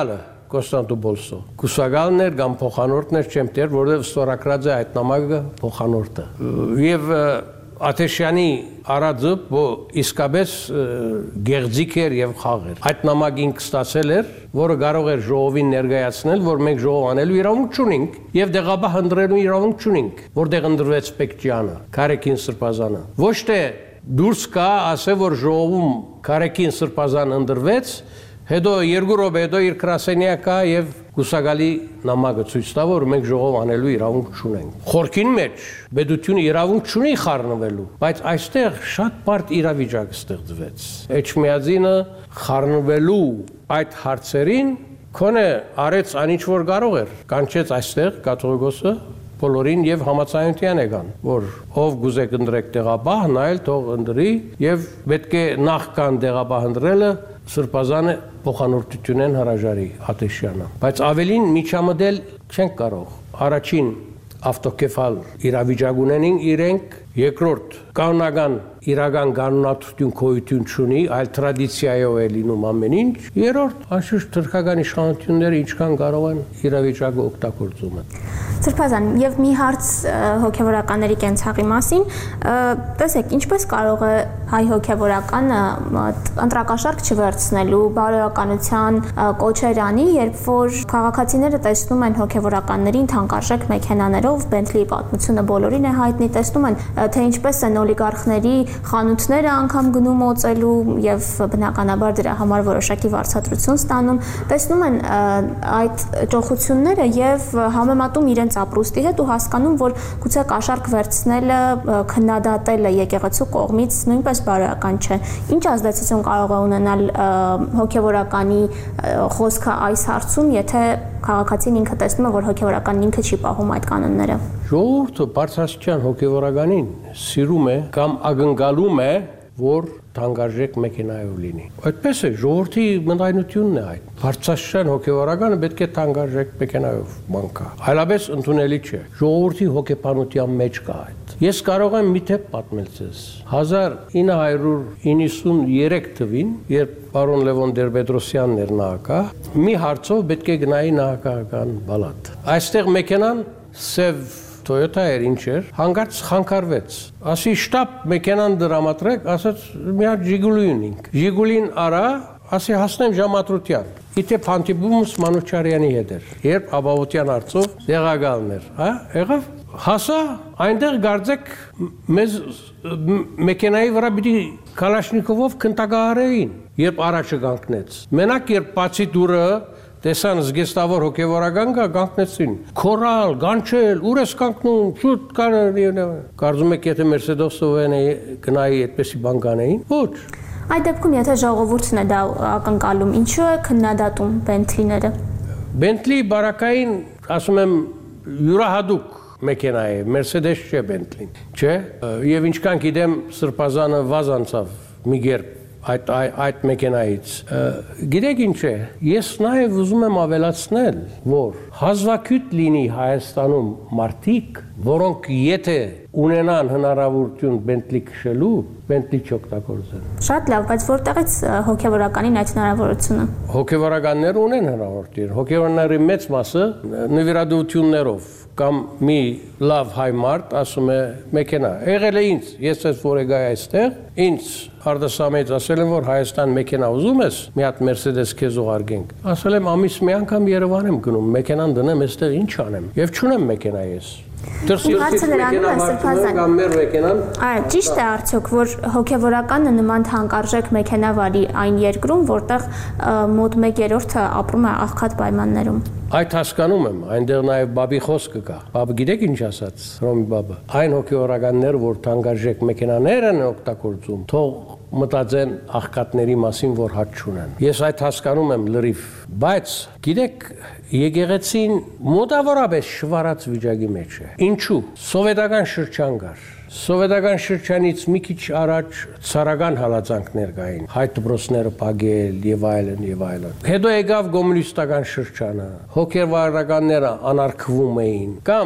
[SPEAKER 20] Կոստանդնուպոլսը։ Կուսակալներ կամ փոխանորդներ չեմ տեր, որովհետև ստորագրած է այդ նամակը փոխանորդը։ Եվ Աթեշյանի արածը իսկապես գեղձիկ էր եւ խաղ էր։ Այդ նամակին կստացել էր, որը կարող էր ժողովին ներկայացնել, որ մենք ժողով անելու իրավունք չունենք եւ դեղաբահ ընտրելու իրավունք չունենք, որտեղ ընտրվեց Պեկչյանը, Քարեկին Սրբազանը։ Ոչ թե դուրս կա, ասե որ ժողովում Քարեկին Սրբազան ընտրվեց, հետո երկու րոպե հետո իր գրասենյակը եւ կուսակալի նամակը ցույց տա, որ մենք ժողով անելու իրավունք չունենք։ Խորքին մեջ պետությունը իրավունք չունի խառնվելու, բայց այստեղ շատ բարդ իրավիճակ ստեղծվեց։ Էջմիածինը խառնվելու այդ հարցերին քոնե արեց անիչ որ կարող էր, կանչեց այստեղ կաթողիկոսը բոլորին եւ համացանության եկան, որ ով գուզե կընտրեք տեղաբահ, նայել թող ընտրի եւ պետք է նախքան տեղաբահ ընտրելը Սրբազանը փոխանորդություն են հրաժարի Աթեշյանը, բայց ավելին միջամտել չենք կարող։ Առաջին ավտոկեֆալ իրավիճակ ունենին իրենք, երկրորդ կանոնական իրական կանոնատվություն գոյություն չունի, այլ տրադիցիայով է լինում ամեն ինչ, երրորդ անշուշտ թուրքական իշխանությունները ինչքան կարող են իրավիճակը օգտագործում են։
[SPEAKER 19] Սրբազան, եւ մի հարց հոգեվորականների կենցաղի մասին, տեսեք, ինչպես կարող է հայ հոգեվորականը ընտրակաշարք չվերցնելու, բարոյականության կոչեր անի, երբ որ քաղաքացիները տեսնում են հոգեվորականներին թանկարժեք մեքենաներով, Bentley պատմությունը բոլորին է հայտնի, տեսնում են, թե ինչպես են օլիգարխների խանութները անգամ գնում օծելու եւ բնականաբար դրա համար որոշակի վարձատրություն ստանում, տեսնում են այդ ճոխությունները եւ համեմատում իրենց ապրուստի հետ ու հասկանում, որ գուցե կաշառք վերցնելը, քննադատելը եկեղեցու կողմից նույնպես բարոյական չէ։ Ինչ ազդեցություն կարող է ունենալ հոգեվորականի խոսքը այս հարցում, եթե քաղաքացին ինքը տեսնում է, որ հոգեվորականն ինքը չի պահում այդ կանոնները։
[SPEAKER 20] Ժողովուրդը բարձրաստիճան հոգեվորականին սիրում է կամ ակնկալում է, որ թանկարժեք մեքենայով լինի։ Այդպես է, ժողովրդի մտայնությունն է այդ։ Բարձրաստիճան հոգեվորականը պետք է թանկարժեք մեքենայով մանկա։ Այլապես ընդունելի չէ։ Ժողովրդի հոգեբանության մեջ կա այդ։ Ես կարող եմ մի թեփ պատմել ձեզ։ հազար ինը հարյուր իննսուններեք թվին, երբ պարոն Լևոն Տեր-Պետրոսյանն էր նահանգահ, մի հարցով պետք է գնայի նահանգական պալատ։ Այստեղ մեքենան սև Toyota էր ինչ էր, հանկարծ խանգարվեց։ Ասի շտապ մեքենան դրամատրեք, ասաց մի հատ Ժիգուլի ունենք։ Ժիգուլին արա, ասի հասնեմ ժամատրության։ Իթե Փանտիբումս Մանուչարյանի հետ էր։ Երբ Աբավոտյան արծով դեղագալն էր, հա, եղավ հասա, այնտեղ գարձեք մեզ մեքենայի վրա պիտի Կալաշնիկովով քնտակահարեին, երբ առաջը կանգնեց։ Մենակ երբ բացի դուրը տեսան զգեստավոր հոգևորական կա կանգնեցին, քորալ, գանչել, ուր ես կանգնում, շուտ կաներ, կարծում եք եթե Մերսեդեսով գնայի այդպեսի բան կանեին, ոչ։
[SPEAKER 19] Այդ դեպքում եթե ժողովուրդն է դա ակնկալում, ինչու է քննադատում Bentley-ները։ Bentley
[SPEAKER 20] բարակային, ասում եմ, յուրահատուկ մեքենա է, Mercedes չէ Bentley-ն, չէ, եւ ինչքան գիտեմ Սրբազանը վազ անցավ մի կերպ այդ այդ մեքենայից։ Գիտեք ինչ է, ես նաև ուզում եմ ավելացնել, որ հազվագյուտ լինի Հայաստանում մարդիկ, որոնք եթե ունենան հնարավորություն Bentley քշելու, Bentley չօգտագործեն։
[SPEAKER 19] Շատ լավ, բայց որտեղից հոգևորականին այդ հնարավորությունը։
[SPEAKER 20] Հոգևորականները ունեն հնարավորություն։ Հոգևորների մեծ մասը նվիրատվություններով կամ մի լավ հայ մարդ ասում է մեքենա։ Եղել է ինձ, ես ես որ եկա այստեղ, ինձ արտասամից ասել եմ, որ Հայաստան մեքենա ուզում ես, մի հատ Mercedes քեզ ուղարկենք։ Ասել եմ ամիս մի անգամ Երևան եմ գնում, մեքենան դնեմ, այստեղ ինչ անեմ։ Եվ չունեմ մեքենա ես։
[SPEAKER 19] Հարցը նրանում է Սրբազան։ Այո, ճիշտ է արդյոք, որ հոգևորականը նման թանկարժեք մեքենա վարի այն երկրում, որտեղ մոտ մեկ երրորդը ապրում է աղքատ պայմաններում։
[SPEAKER 20] Այդ հասկանում եմ, այնտեղ նաև բաբի խոսքը կա։ Բաբը գիտեք ինչ ասաց, Ռոմի բաբը։ Այն հոգևորականները, որ թանկարժեք մեքենաներ են օգտագործում, թող մտածեն աղքատների մասին, որ հաճ չունեն։ Ես այդ հասկանում եմ լրիվ, բայց գիտեք, եկեղեցին մոտավորապես շվարած վիճակի մեջ է։ Ինչու՞։ Սովետական շրջան կար։ Սովետական շրջանից մի քիչ առաջ ցարական հալածանքներ կային, հայ դպրոցները փակել եւ այլն եւ այլն։ Հետո եկավ կոմունիստական շրջանը, հոգևորականները անարգվում էին, կամ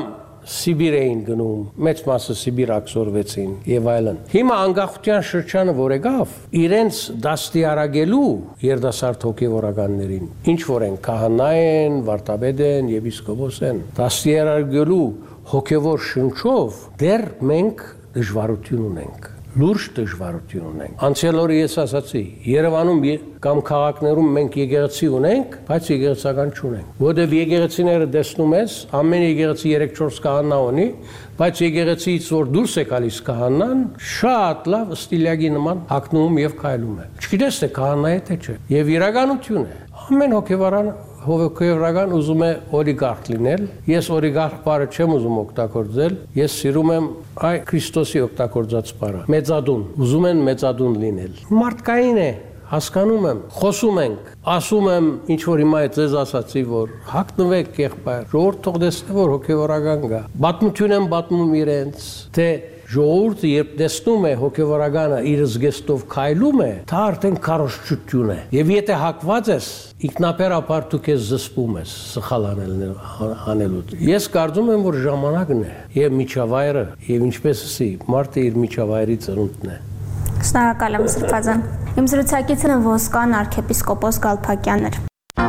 [SPEAKER 20] Սիբիր էին գնում, մեծ մասը Սիբիր աքսորվեցին եւ այլն։ Հիմա անկախության շրջանը որ եկավ, իրենց դաստիարակելու երդասարդ հոգեվորականներին, ինչ որ են քահանա են, վարդապետ են, եպիսկոպոս են, դաստիարակելու հոգեվոր շնչով դեռ մենք դժվարություն ունենք։ Լուրջ դժվարություն ունենք։ Անցյալ օրը ես ասացի, Երևանում կամ քաղաքներում մենք եկեղեցի ունենք, բայց եկեղեցական չունենք։ Որտեղ եկեղեցիները տեսնում ես, ամեն եկեղեցի երեք-չորս քահանա ունի, բայց եկեղեցիից որ դուրս է գալիս քահանան, շատ լավ ստիլյագի նման հագնում եւ քայլում է։ Չգիտես թե քահանա է թե չէ։ Եվ իրականություն է։ Ամեն հոգեվարան հոգեվորական ուզում է օլիգարխ լինել, ես օլիգարխ բառը չեմ ուզում օգտագործել, ես սիրում եմ այ Քրիստոսի օգտագործած բառը, մեծադուն, ուզում են մեծադուն լինել։ Մարդկային է, հասկանում եմ, խոսում ենք, ասում եմ, ինչ որ հիմա է ձեզ ասացի, որ հագնվեք եղբայր, ժողովուրդ թող տեսնե, որ հոգեվորական գա։ Պատմություն եմ պատմում իրենց, թե ժողովուրդը երբ տեսնում է հոգեվորականը իր զգեստով քայլում է, դա արդեն քարոզչություն է։ Եվ եթե հակված ես, ինքնաբերաբար դու քեզ զսպում ես սխալ անելու։ Ես կարծում եմ, որ ժամանակն է եւ միջավայրը եւ ինչպես ասի, մարդը իր միջավայրի ծնունդն է։
[SPEAKER 19] Շնորհակալ եմ Սրբազան։ Իմ զրուցակիցը Ոսկան arczepiskopos Գալփակյանն էր։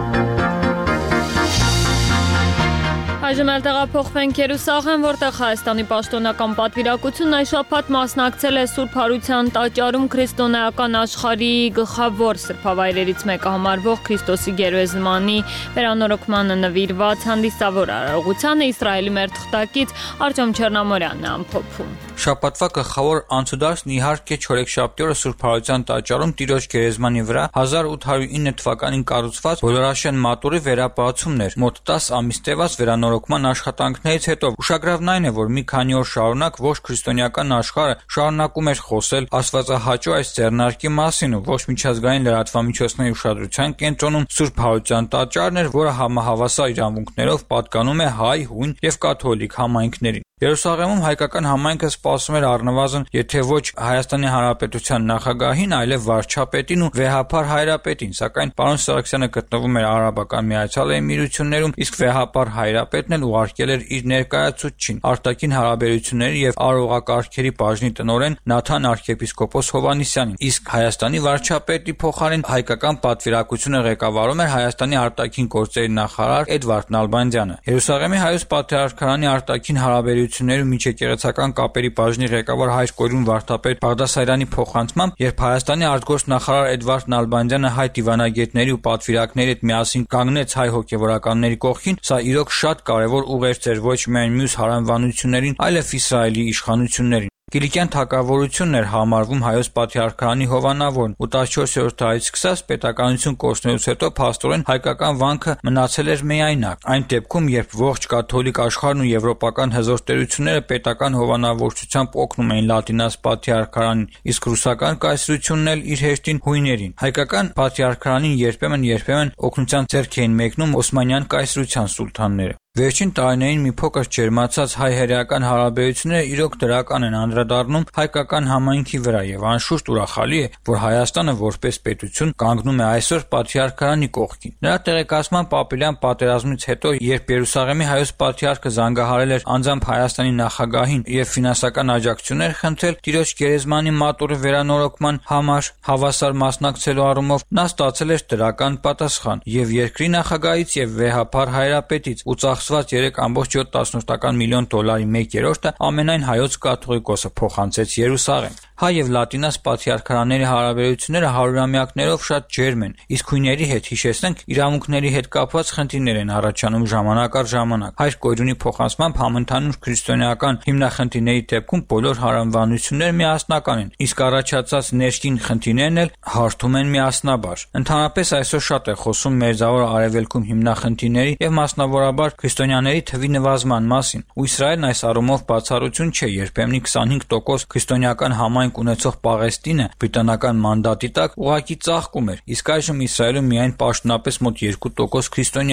[SPEAKER 1] Այժմ էլ տեղափոխվենք Երուսաղեմ, որտեղ Հայաստանի պաշտոնական պատվիրակությունն այս շաբաթ մասնակցել է Սուրբ Հարության տաճարում քրիստոնեական աշխարհի գլխավոր սրբավայրերից մեկը համարվող Քրիստոսի գերեզմանի վերանորոգմանը նվիրված հանդիսավոր արարողությանը Իսրայելի մեր թղթակից Արտյոմ Չեռնամորյանն է ամփոփում։
[SPEAKER 21] Շաբաթվա գլխավոր անցուդարձն իհարկե չորեքշաբթի օրը Սուրբ Հարության տաճարում Տիրոջ գերեզմանի վրա հազար ութ հարյուր ինը թվականին կառուցված Բոլորաշեն մատուրի վերապահությունն էր։ Մոտ տասը ամիս տևած վերանորոգման աշխատանքներից հետո ուշագրավն այն է, որ մի քանի օր շարունակ ողջ քրիստոնեական աշխարհը շարունակում էր խոսել աստվածահաճո այս ձեռնարկի մասին ու ողջ միջազգային լրատվամիջոցների ուշադրության կենտրոնում Սուրբ Հարության տաճարն էր, որը համահավասար իրավունքներով պատկանում է հայ, հույն եւ կաթոլիկ համայնքներին։ Երուսաղեմում հայկական համայնքը սպասում էր առնվազն, եթե ոչ Հայաստանի Հանրապետության նախագահին, այլև վարչապետին ու վեհապար հայրապետին, սակայն պարոն Սարգսյանը գտնվում էր Արաբական Միացյալ Էմիրություններում, իսկ վեհապար հայրապետն էլ ուղարկել էր իր ներկայացուցչին, արտաքին հարաբերությունների եւ արարողակարգերի բաժնի տնօրեն Նաթան arczepiskopos Հովհաննիսյանին, իսկ Հայաստանի վարչապետի փոխարեն հայկական պատվիրակությունը ղեկավարում էր Հայաստանի արտաքին գործերի նախարար Էդվարդ Նալբանդյանը։ Երուսաղեմի հայոց պատրիարքարանի արտաքին հարաբերությունների միջեկեղեցական կապերի բաժնի ղեկավար հայր Կորյուն վարդապետ Բաղդասարյանի փոխանցմամբ, երբ Հայաստանի արտգործնախարար Էդվարդ Նալբանդյանը հայ դիվանագետների ու պատվիրակների հետ միասին կանգնեց հայ հոգեվորականների կողքին, սա իրոք շատ կարևոր ուղերձ էր ոչ միայն մյուս հարանվանություններին, այլև Իսրայելի իշխանություններին։ Կիլիկյան թագավորությունն էր համարվում հայոց պատրիարքարանի հովանավորն ու տասնչորսերորդ դարից սկսած պետականություն կորցնելուց հետո փաստորեն հայկական վանքը մնացել էր միայնակ։ Այն դեպքում, երբ ողջ կաթոլիկ աշխարհն ու եվրոպական հզոր տերությունները պետական հովանավորչությամբ օգնում էին լատինաց պատրիարքարանին, իսկ ռուսական կայսրությունն էլ իր հեշտին հույներին։ Հայկական պատրիարքարանին երբեմն-երբեմն օգնության ձեռք էին մեկնում Օսմանյան կայսրության սուլթանները։ Վերջին տարիներին մի փոքր ջերմացած հայ-հերեական հարաբերությունները իրոք դրական են անդրադառնում հայկական համայնքի վրա եւ անշուշտ ուրախալի է, որ Հայաստանը որպես պետություն կանգնում է այսօր պատրիարքարանի կողքին։ Նրա տեղեկացման ապրիլյան պատերազմից հետո, երբ Երուսաղեմի հայոց պատրիարքը զանգահարել էր անձամբ Հայաստանի նախագահին եւ ֆինանսական աջակցություններ խնդրել Տիրոջ գերեզմանի մատուրի վերանորոգման համար հավասար մասնակցելու առումով, նա ստացել էր դրական պատասխան եւ երկրի նախագահից եւ վեհապար հայրապետից ու երեք կόμ յոթ միլիոն դոլարի մեկ երրորդը ամենայն հայոց կաթողիկոսը փոխանցեց Երուսաղեմ։ Հայ եւ լատինաց պատրիարքարանների հարաբերությունները հարյուրամյակներով շատ ջերմ են, իսկ հույների հետ հիշեցնենք իրավունքների հետ կապված խնդիրներ են առաջանում ժամանակ առ ժամանակ։ Հայր Կորյունի փոխանցմամբ համընդհանուր քրիստոնեական հիմնախնդիրների դեպքում բոլոր հարանվանությունները միասնական են, իսկ առաջացած ներքին խնդիրներն էլ հարթում են միասնաբար։ Ընդհանրապես այսօր շատ է խոսում Մերձավոր Արևելքում հիմնախնդիրների եւ մասնավորաբար քրիստոնյաների թվի նվազման մասին, ու Իսրայելն այս առումով բացառություն չէ, երբեմնի քսանհինգ տոկոս քրիստոնեական համայնք ունեցող Պաղեստինը բրիտանական մանդատի տակ ուղղակի ծաղկում էր, իսկ այժմ Իսրայելում միայն պաշտոնապես մոտ երկու տոկոս քրիստոնյա կա։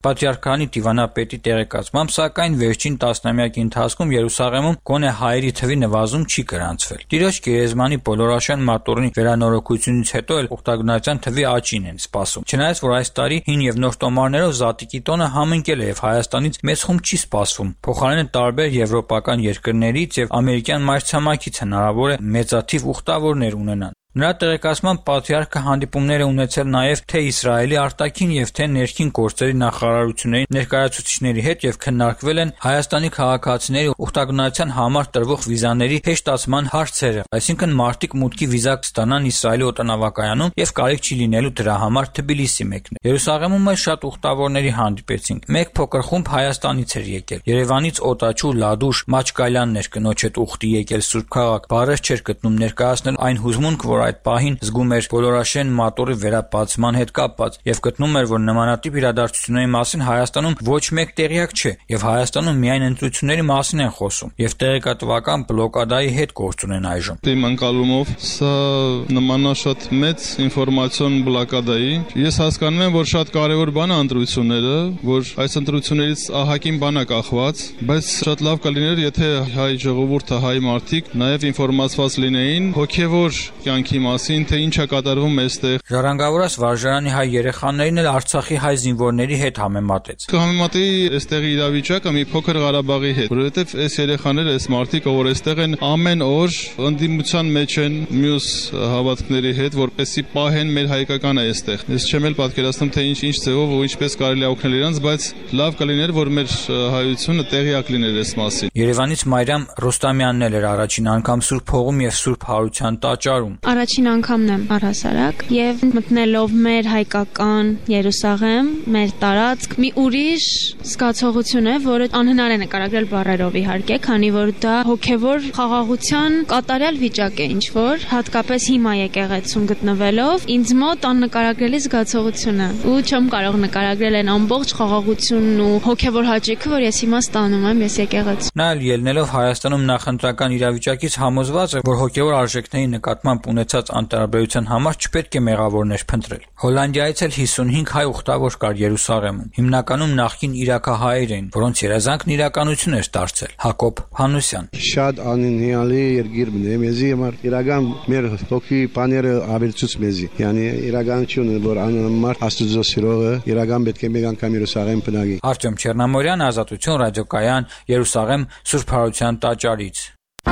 [SPEAKER 21] Պատրիարքանի դիվանապետի տեղեկացմամբ, սակայն վերջին տասնամյակի ընթացքում Երուսաղեմում գոնե հայերի թվի նվազում չի գրանցվել։ Տիրոջ գերեզմանի բոլորաշան մատուռի վերանորոգությունից հետո էլ ուխտագնացության թվի աճին են սպասում։ Չնայած որ այս տարի հին եւ նոր տոմարներով Զատիկի տոնը համընկել է եւ Հայաստանից մեծ խումբ չի սպասվում։ Փոխարենը տարբեր եվրոպական երկրներից եւ ամերիկյան մայրցամաքից հնարավոր է մեծաթիվ ուխտավորներ ունենան։ Նրա տեղեկացմամբ պատրիարքը հանդիպումներ է ունեցել նաև թե Իսրայելի արտաքին եւ թե ներքին գործերի նախարարությունների ներկայացուցիչների հետ եւ քննարկվել են Հայաստանի քաղաքացիների ուխտագնացության համար տրվող վիզաների հեշտացման հարցերը, այսինքն մարտիկ մուտքի վիզա կստանան Իսրայելի օտանավակայանում եւ կարիք չի լինելու դրա համար Թբիլիսի մեկնել։ Երուսաղեմում էլ շատ ուխտավորների հանդիպեցինք։ Մեկ փոքր խումբ Հայաստանից էր եկել։ Երևանից Օտաչու, Լադուշ, Մաչկալյանն էր կնոջ հետ ուխտի եկել Սուրբ Քաղաք։ Բառեր չէր գտնում ներկայացնել այն հուզմունք, որ այդ պահին զգում էր բոլորաշեն մատուռի վերապացման հետ կապված եւ գտնում էր, որ նմանատիպ իրադարձությունների մասին Հայաստանում ոչ մեկ տեղյակ չէ եւ Հայաստանում միայն ընտրությունների մասին են խոսում եւ տեղեկատվական բլոկադայի հետ գործ ունեն այժմ։
[SPEAKER 2] Իմ ընկալումով սա նմանաշատ մեծ ինֆորմացիոն բլոկադայի։ Ես հասկանում եմ, որ շատ կարեւոր բան է ընտրությունները, որ այս ընտրություններից ահագին բան է կախված, բայց շատ լավ կլիներ, եթե հայ ժողովուրդը, հայ մարդիկ նաեւ ինֆորմացված լինեին հոգեվոր կյանքի մասին, թե ինչ է կատարվում այստեղ։
[SPEAKER 21] Ժառանգավորած վարժարանի հայ երեխաներին էլ Արցախի հայ զինվորների հետ համեմատեց։
[SPEAKER 2] Կհամեմատեի այստեղի իրավիճակը մի փոքր Ղարաբաղի հետ, որովհետև այս երեխաները, այս մարդիկ, որ այստեղ են, ամեն օր ընդդիմության մեջ են մյուս հավատքների հետ, որպեսզի պահեն մեր հայկականը այստեղ։ Ես չեմ էլ պատկերացնում, թե ինչ ինչ ձևով ու ինչպես կարելի է օգնել իրանց, բայց լավ կլիներ, որ մեր հայությունը տեղյակ լիներ այս մասին։
[SPEAKER 21] Երևանից Մարիամ Ռոստամյանն էլ էր առաջին անգամ Սուրբ Հողում եւ Սուրբ Հարության տաճարում։
[SPEAKER 22] Առաջին անգամն եմ առհասարակ եւ մտնելով մեր հայկական Երուսաղեմ, մեր տարածք, մի ուրիշ զգացողություն է, որը անհնար է նկարագրել բառերով իհարկե, քանի որ դա հոգեվոր խաղաղության կատարյալ վիճակ է, ինչ որ հատկապես հիմա եկեղեցում գտնվելով ինձ մոտ աննկարագրելի զգացողություն է ու չեմ կարող նկարագրել այն ամբողջ խաղաղությունն ու հոգեվոր հաճույքը, որ ես հիմա ստանում եմ ես եկեղեցում։
[SPEAKER 21] Նա էլ ելնելով Հայաստանում նախընտրական իրավիճակից համոզված է, որ հոգեվոր արժեքների նկատմամբ ունեցած անտարբերության համար չպետք է մեղավորներ փնտրել։ Հոլանդիայից էլ հիսունհինգ հայ ուխտավոր կար Երուսաղեմում։ Հիմնականում նախկին իրաքահայեր էին, որոնց երազանքն իրականություն էր դարձել։ Հակոբ Հանուսյան։
[SPEAKER 23] Շատ անհնարելի երկիրն է մեզի համար իրական մեր հոգի բաները ավելցուց մեզի։ Յանի իրականությունը, որ անմարդ աստուծո սիրողը իրական պետք է մեկ անգամ Երուսաղեմ բնագի։
[SPEAKER 21] Արտյոմ Չեռնամորյան, Ազատություն ռադիոկայան, Երուսաղեմ, Սուրբ Հարության տաճարից։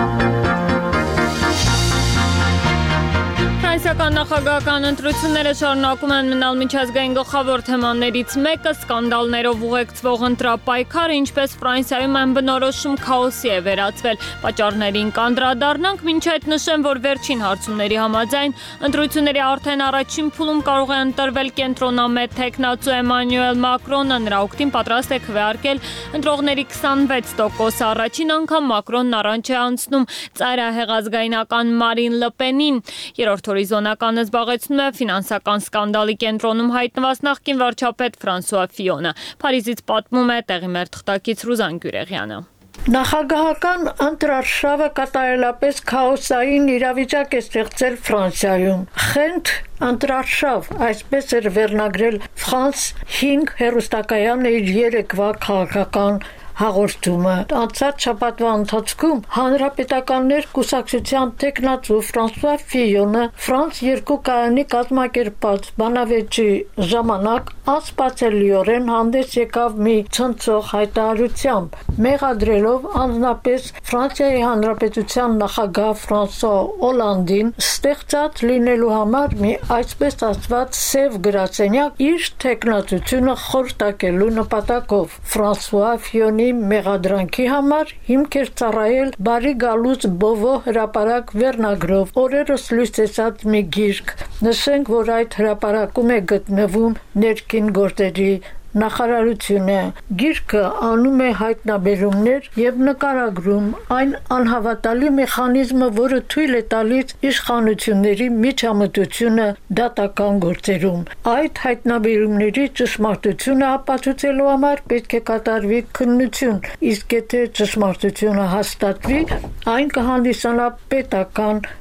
[SPEAKER 1] Ֆրանսիական նախագահական ընտրությունները շարունակում են մնալ միջազգային գլխավոր թեմաներից մեկը սկանդալներով ուղեկցվող ընտրապայքարը, ինչպես Ֆրանսիայում այն բնորոշում քաոսի է վերածվել։ Պատճառներին կանդրադառնանք, մինչ այդ նշեմ, որ վերջին հարցումների համաձայն ընտրությունների արդեն առաջին փուլում կարող է ընտրվել կենտրոնամետ թեկնածու Էմանուել Մակրոնը, նրա օգտին պատրաստ է քվեարկել ընտրողների քսանվեց տոկոսը։ Առաջին անգամ Մակրոնն առաջ է անցնում ծայրահեղազգայնական Մարին Լը Պենին։ Երրորդ հորիզոնականը զբաղեցնում է ֆինանսական սկանդալի կենտրոնում հայտնված նախկին վարչապետ Ֆրանսուଆ Ֆիոնը։ Փարիզից պատմում է տեղի մեր թղթակից Ռուզան Գյուրեղյանը։
[SPEAKER 24] Նախագահական ընտրարշավը կատարելապես քաոսային իրավիճակ է ստեղծել Ֆրանսիայում։ Խենթ ընտրարշավ, այսպես էր վերնագրել France հինգ հեռուստակայանը իր երեկվա քաղաքական հաղորդումը։ Անցած շաբաթվա ընթացքում հանրապետականներ կուսակցության տեխնացու Ֆրանսուଆ Ֆիոնը Ֆրանս երկու կայանի կազմակերպած բանավեճի ժամանակ անսպասելիորեն հանդես եկավ մի ցնցող հայտարարությամբ, մեղադրելով անձնապես Ֆրանսիայի Հանրապետության նախագահ Ֆրանսուଆ Օլանդին ստեղծած լինելու համար մի այսպես ասված սև գրասենյակ իր տեխնացությունը խորտակելու նպատակով։ Ֆրանսուଆ Ֆիոնի մեղադրանքի համար հիմք էր ծառայել բարի գալուց բովո հրապարակ վերնագրով օրերս լույս տեսած մի գիրք։ Նշենք, որ այդ հրապարակում է գտնվում ներքին գործերի նախարարությունը։ Գիրքը անում է հայտնաբերումներ եւ նկարագրում այն անհավատալի մեխանիզմը, որը թույլ է տալիս իշխանությունների միջամտությունը դատական գործերում։ Այդ հայտնաբերումների ճշմարտությունը ապացուցելու համար պետք է կատարվի քննություն, իսկ եթե ճշմարտությունը հաստատվի, այն կհանդիսանա պետական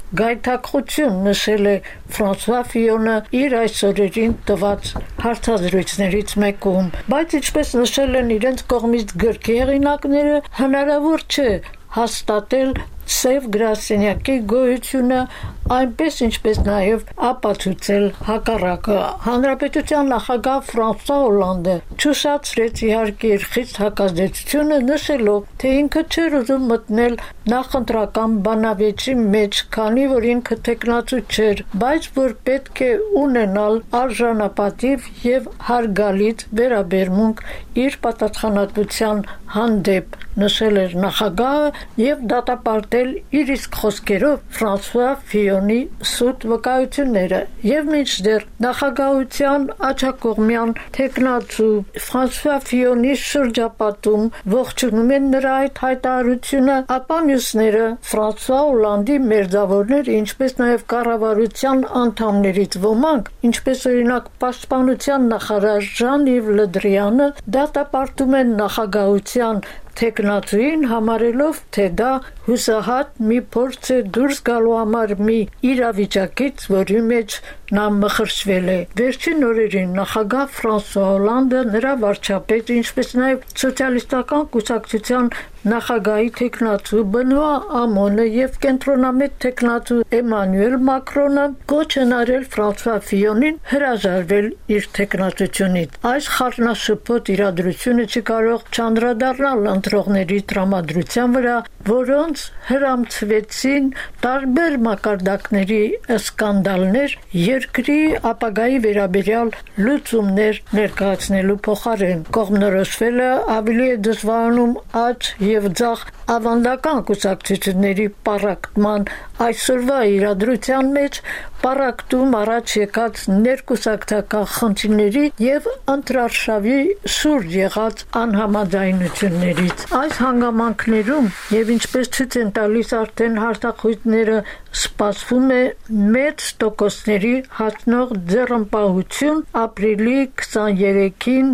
[SPEAKER 24] գայթակղություն նշել է Ֆրանսուଆ Ֆիոնը իր այսօրերին տված հարցազրույցներից մեկում, բայց ինչպես նշել են իրենց կողմից գրքի հեղինակները, հնարավոր չէ հաստատել Սև գրասենյակի գոյությունը այնպես ինչպես նաև ապացուցել հակառակը։ Հանրապետության նախագահ Ֆրանսուଆ Օլանդը չուշացրեց իհարկե իր խիստ հակազդեցությունը, նշելով, թե ինքը չէր ուզում մտնել նախընտրական բանավեճի մեջ, քանի որ ինքը տեխնացու չէր, բայց որ պետք է ունենալ արժանապատիվ եւ հարգալից վերաբերմունք իր պատասխանատվության հանդեպ, նշել էր նախագահը եւ դատապարտել իր իսկ խոսքերով Ֆրանսուଆ Ֆիոնի սուտ վկայությունները եւ մինչդեռ նախագահության աջակողմյան տեխնացու Ֆրանսուଆ Ֆիոնի շրջապատում ողջունում են նրա այդ հայտարարությունը, ապա մյուսները Ֆրանսուଆ Օլանդի մերձավորներ, ինչպես նաև կառավարության անդամներից ոմանք, ինչպես օրինակ պաշտպանության նախարար Ժան-Իվ Լդրյանը, դատապարտում են նախագահության տեխնացուին, համարելով, թե դա հուսահատ մի փորձ է դուրս գալու համար մի իրավիճակից, որի մեջ նա մխրճվել է։ Վերջին օրերին նախագահ Ֆրանսուଆ Օլանդը, նրա վարչապետ, ինչպես նաև սոցիալիստական կուսակցության նախագահի տեխնացու Բենուա Ամոնը եւ կենտրոնամետ տեխնացու Էմանուել Մակրոնը կոչ են արել Ֆրանսուଆ Ֆիոնին հրաժարվել իր տեխնացությունից։ Այս խառնաշփոթ իրադրությունը չի կարող չանդրադառնալ ընտրողների տրամադրության վրա, որոնց հրամցվեցին տարբեր մակարդակների սկանդալներ երկրի ապագայի վերաբերյալ լուծումներ ներկայացնելու փոխարեն։ Կողմնորոշվելը ավելի է դժվարանում աճ եւ ձախ ավանդական կուսակցությունների պարակտման այսօրվա իրադրության մեջ պարակտում առաջ եկած ներկուսակցական խնդիրների եւ ընտրարշավի շուրջ եղած անհամաձայնություններից։ Այս հանգամանքներում եւ ինչպես ցույց են տալիս արդեն հարտախույտները, սպասվում է մեծ տոկոսների հասնող ձեռնպահություն ապրիլի քսաներեքին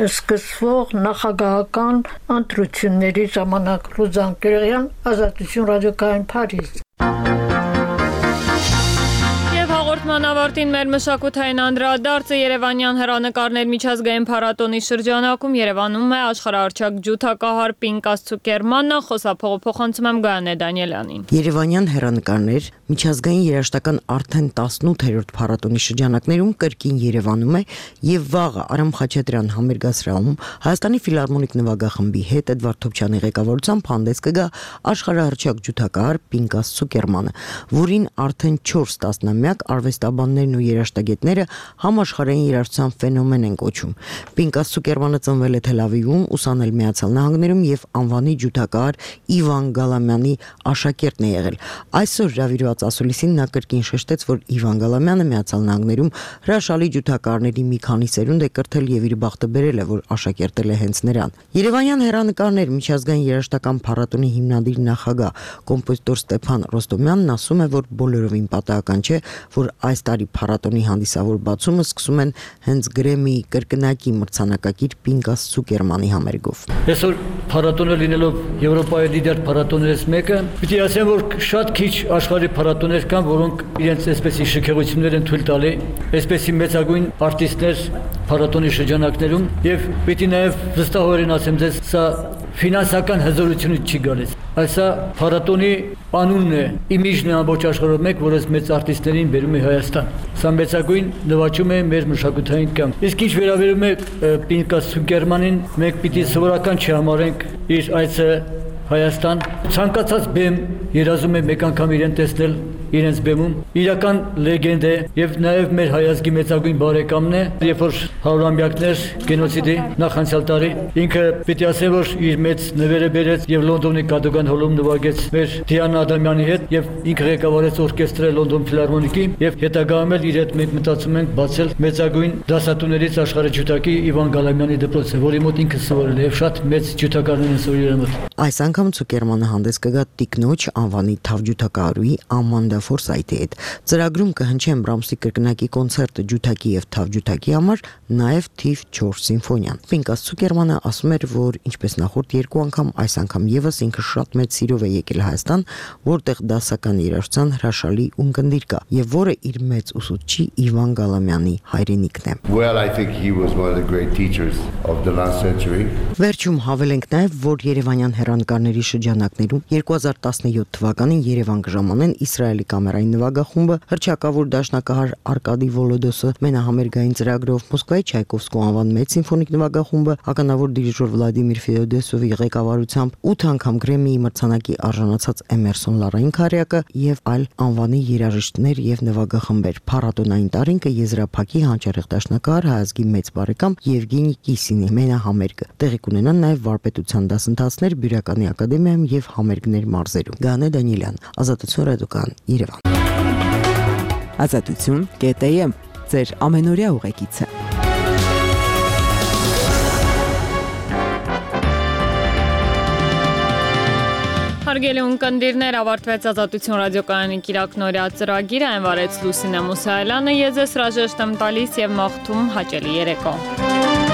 [SPEAKER 24] սկսվող նախագահական ընտրությունների ժամանակ։ Ռուզան Կերեղյան, Ազատություն ռադիոկայան, Փարիզ։
[SPEAKER 1] Հաղորդման ավարտին մեր մշակութային անդրադարձը Երևանյան հեռանկարներ միջազգային փառատոնի շրջանակում Երևանում է աշխարհահռչակ ջութակահար Պինկաս Ցուկերմանը, խոսափողը փոխանցում եմ Գայանե Դանիելյանին։
[SPEAKER 6] Երևանյան հեռանկարներ միջազգային երաժշտական արդեն տասնութերորդ փառատոնի շրջանակներում կրկին Երևանում է եւ վաղը Արամ Խաչատրյան համերգասրահում Հայաստանի ֆիլհարմոնիկ նվագախմբի հետ Էդվարդ Թոփչյանի ղեկավարությամբ հանդես կգա աշխարհահռչակ ջութակահար Պինկաս Ցուկերմանը, որին արդեն չորս տասնամյակ արվեստաբաններն ու երաժշտագետները համաշխարհային երաժշտության ֆենոմեն են կոչում։ Պինկաս Ցուկերմանը ծնվել է Թել Ավիվում, ուսանել Միացյալ Նահանգներում եւ անվանի ջութակահար Իվան Գալամյանի աշակերտն է եղել։ Այսօր հրավիրված ասուլիսին նա կրկին շեշտեց, որ Իվան Գալամյանը Միացյալ Նահանգներում հրաշալի ջութակահարների մի քանի սերունդ է կրթել եւ իր բախտը բերել է, որ աշակերտել է հենց նրան։ Երևանյան հեռանկարներ միջազգային երաժշտական փառատոնի հիմնադիր նախագահ կոմպոզիտոր Ստեփան Ռոստոմյանն ասում է, որ բոլորովին պատահական չէ, որ այս տարի փառատոնի հանդիսավոր բացումը սկսում են հենց Գրեմի կրկնակի մրցանակակիր Պինկաս Ցուկերմանի համերգով։
[SPEAKER 7] Այսօր փառատոնը լինելով Եվրոպայի լիդեր փառատոններից մեկը, պիտի ասեմ, որ շատ քիչ աշխարհի փառատոններ կան, որոնք իրենց այսպեսի շքեղություններ են թույլ տալի, այսպեսի մեծագույն արտիստներ փառատոնի շրջանակներում եւ պիտի նաեւ վստահորեն ասեմ ձեզ, սա ֆինանսական հզորությունից չի գալիս։ Այսա փառատոնի անունն է, իմիջն է ամբողջ աշխարհում մեկ, որ այս մեծ արտիստերին բերում է Հայաստան։ Սա մեծագույն նվաճում է մեր մշակութային կյանք։ Իսկ ինչ վերաբերում է Պինկաս Ցուկերմանին, մենք պիտի սովորական չհամարենք իր այցը Հայաստան։ Ցանկացած բեմ երազում է մեկ անգամ իրեն տեսնել իրենց բեմում, իրական լեգենդ է եւ նաեւ մեր հայազգի մեծագույն բարեկամն է, երբ որ հարյուրամյակներ գենոցիդի նախանցյալ տարի ինքը պիտի ասեմ, որ իր մեծ նվերը բերեց եւ Լոնդոնի Կադոգան հոլում նվագեց մեր Դիանա Ադամյանի հետ եւ ինքը ղեկավարեց օրկեստրը Լոնդոն ֆիլհարմոնիկի եւ հետագայում էլ իր հետ մենք մտածում ենք բացել մեծագույն դասատուներից աշխարհի ջութակի Իվան Գալամյանի դպրոցը, որի մոտ ինքը սովորել է եւ շատ մեծ ջութակարներ են սովորել մոտ։
[SPEAKER 6] Այս անգամ Ցուկերմանը հանդես կգա Տիկնոջ անվանի թավջութակահարուի Ամանդա Ֆորսայթի հետ։ Ծրագրում կհնչեն Բրամսի կրկնակի կոնցերտը ջութակի եւ թավջութակի համար, նաեւ թիվ չորս սիմֆոնիան։ Պինկաս Ցուկերմանը ասում էր, որ ինչպես նախորդ երկու անգամ, այս անգամ եւս ինքը շատ մեծ սիրով է եկել Հայաստան, որտեղ դասական երաժշտության հրաշալի ունկնդիր կա եւ որը իր մեծ ուսուցչի Իվան Գալամյանի հայրենիքն է։
[SPEAKER 8] Well, I think he was one of the great teachers of the last century.
[SPEAKER 6] Վերջում հավելենք նաեւ, որ Երևանյան հեռանկարների շրջանակներում երկու հազար տասնյոթ թվականին Երևան կժամանեն Իսրայելի կամերային նվագախումբը, հռչակավոր դաշնակահար Արկադի Վոլոդոսը, մենահամերգային ծրագրով Մոսկվայի Չայկովսկու անվան մեծ սիմֆոնիկ նվագախումբը, ականավոր դիրիժոր Վլադիմիր Ֆեոդոսովի ղեկավարությամբ ութ անգամ Գրեմմիի մրցանակի արժանացած Էմերսոն Լարային Քարյակը եւ այլ անվանի երաժիշտներ եւ նվագախմբեր։ Փառատոնային տարինքը եզրափակի հանճարեղ դաշնակահար հայազգի մեծ բարեկամ Եվգենի Կիսինի մենահամերգը։ Տեղի կունենան նաեւ վարպետության դասընթացներ Բյուրականի ակադեմիայում եւ համերգներ մարզերում։ Գանե Դանիելյան, Ազատություն ռադիոկայան, Երևան։
[SPEAKER 9] Ազատություն կետ է եմ, ձեր ամենօրյա ուղեկիցը։
[SPEAKER 1] Հարգելի ունկնդիրներ, ավարտվեց Ազատություն ռադիոկայանի կիրակնօրյա ծրագիրը, այն վարեց Լուսինե Մուսայելյանը, ես ես հրաժեշտ եմ տալիս եւ մաղթում հաճելի երեկո։